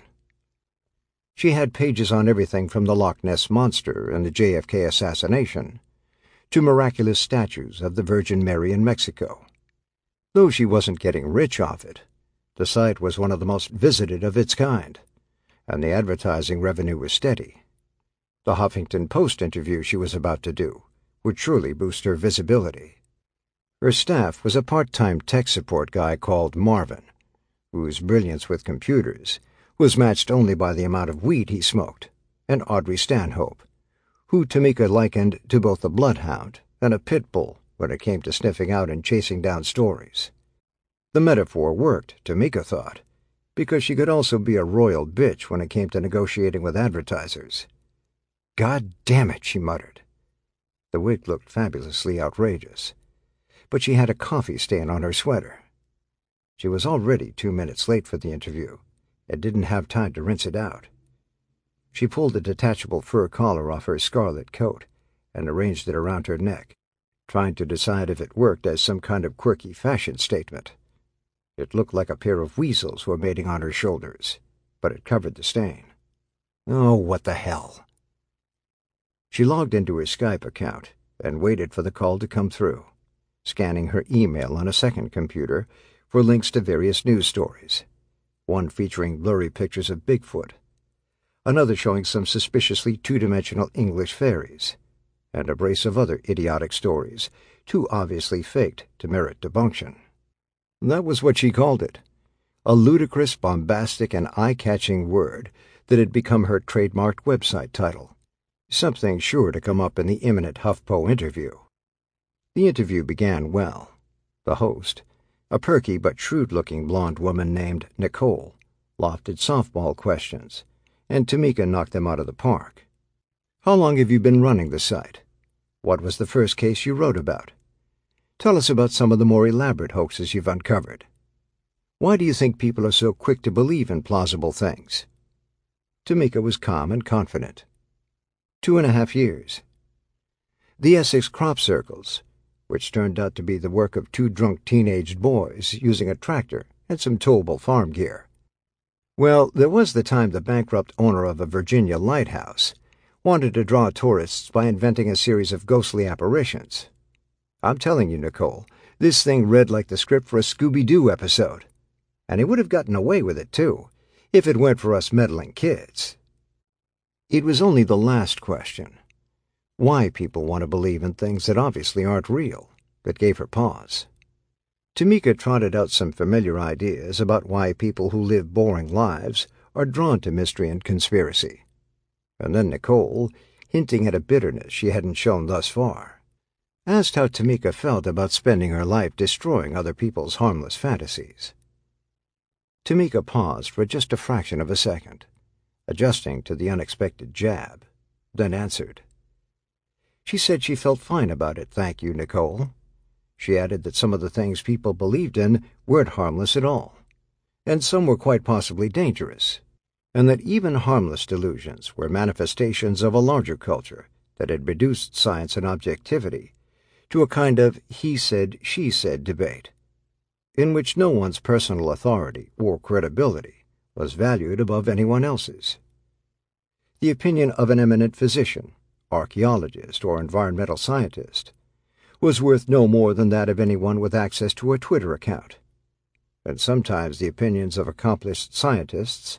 B: She had pages on everything from the Loch Ness Monster and the J F K assassination to miraculous statues of the Virgin Mary in Mexico. Though she wasn't getting rich off it, the site was one of the most visited of its kind, and the advertising revenue was steady. The Huffington Post interview she was about to do would surely boost her visibility. Her staff was a part-time tech support guy called Marvin, whose brilliance with computers was matched only by the amount of weed he smoked, and Audrey Stanhope, who Tamika likened to both a bloodhound and a pit bull when it came to sniffing out and chasing down stories. The metaphor worked, Tamika thought, because she could also be a royal bitch when it came to negotiating with advertisers. "God damn it," she muttered. The wig looked fabulously outrageous, but she had a coffee stain on her sweater. She was already two minutes late for the interview and didn't have time to rinse it out. She pulled a detachable fur collar off her scarlet coat and arranged it around her neck, trying to decide if it worked as some kind of quirky fashion statement. It looked like a pair of weasels were mating on her shoulders, but it covered the stain. Oh, what the hell! She logged into her Skype account and waited for the call to come through, scanning her email on a second computer for links to various news stories, one featuring blurry pictures of Bigfoot, another showing some suspiciously two-dimensional English fairies, and a brace of other idiotic stories, too obviously faked to merit debunction. That was what she called it, a ludicrous, bombastic, and eye-catching word that had become her trademarked website title, something sure to come up in the imminent HuffPo interview. The interview began well. The host, a perky but shrewd-looking blonde woman named Nicole, lofted softball questions, and Tamika knocked them out of the park. How long have you been running the site? What was the first case you wrote about? Tell us about some of the more elaborate hoaxes you've uncovered. Why do you think people are so quick to believe in plausible things? Tamika was calm and confident. Two and a half years. The Essex crop circles, which turned out to be the work of two drunk teenaged boys using a tractor and some towable farm gear. Well, there was the time the bankrupt owner of a Virginia lighthouse wanted to draw tourists by inventing a series of ghostly apparitions. I'm telling you, Nicole, this thing read like the script for a Scooby-Doo episode. And he would have gotten away with it, too, if it weren't for us meddling kids. It was only the last question, why people want to believe in things that obviously aren't real, that gave her pause. Tamika trotted out some familiar ideas about why people who live boring lives are drawn to mystery and conspiracy. And then Nicole, hinting at a bitterness she hadn't shown thus far, asked how Tamika felt about spending her life destroying other people's harmless fantasies. Tamika paused for just a fraction of a second, adjusting to the unexpected jab, then answered. She said she felt fine about it, thank you, Nicole. She added that some of the things people believed in weren't harmless at all, and some were quite possibly dangerous, and that even harmless delusions were manifestations of a larger culture that had reduced science and objectivity to a kind of he-said, she-said debate, in which no one's personal authority or credibility was valued above anyone else's. The opinion of an eminent physician, archaeologist, or environmental scientist was worth no more than that of anyone with access to a Twitter account. And sometimes the opinions of accomplished scientists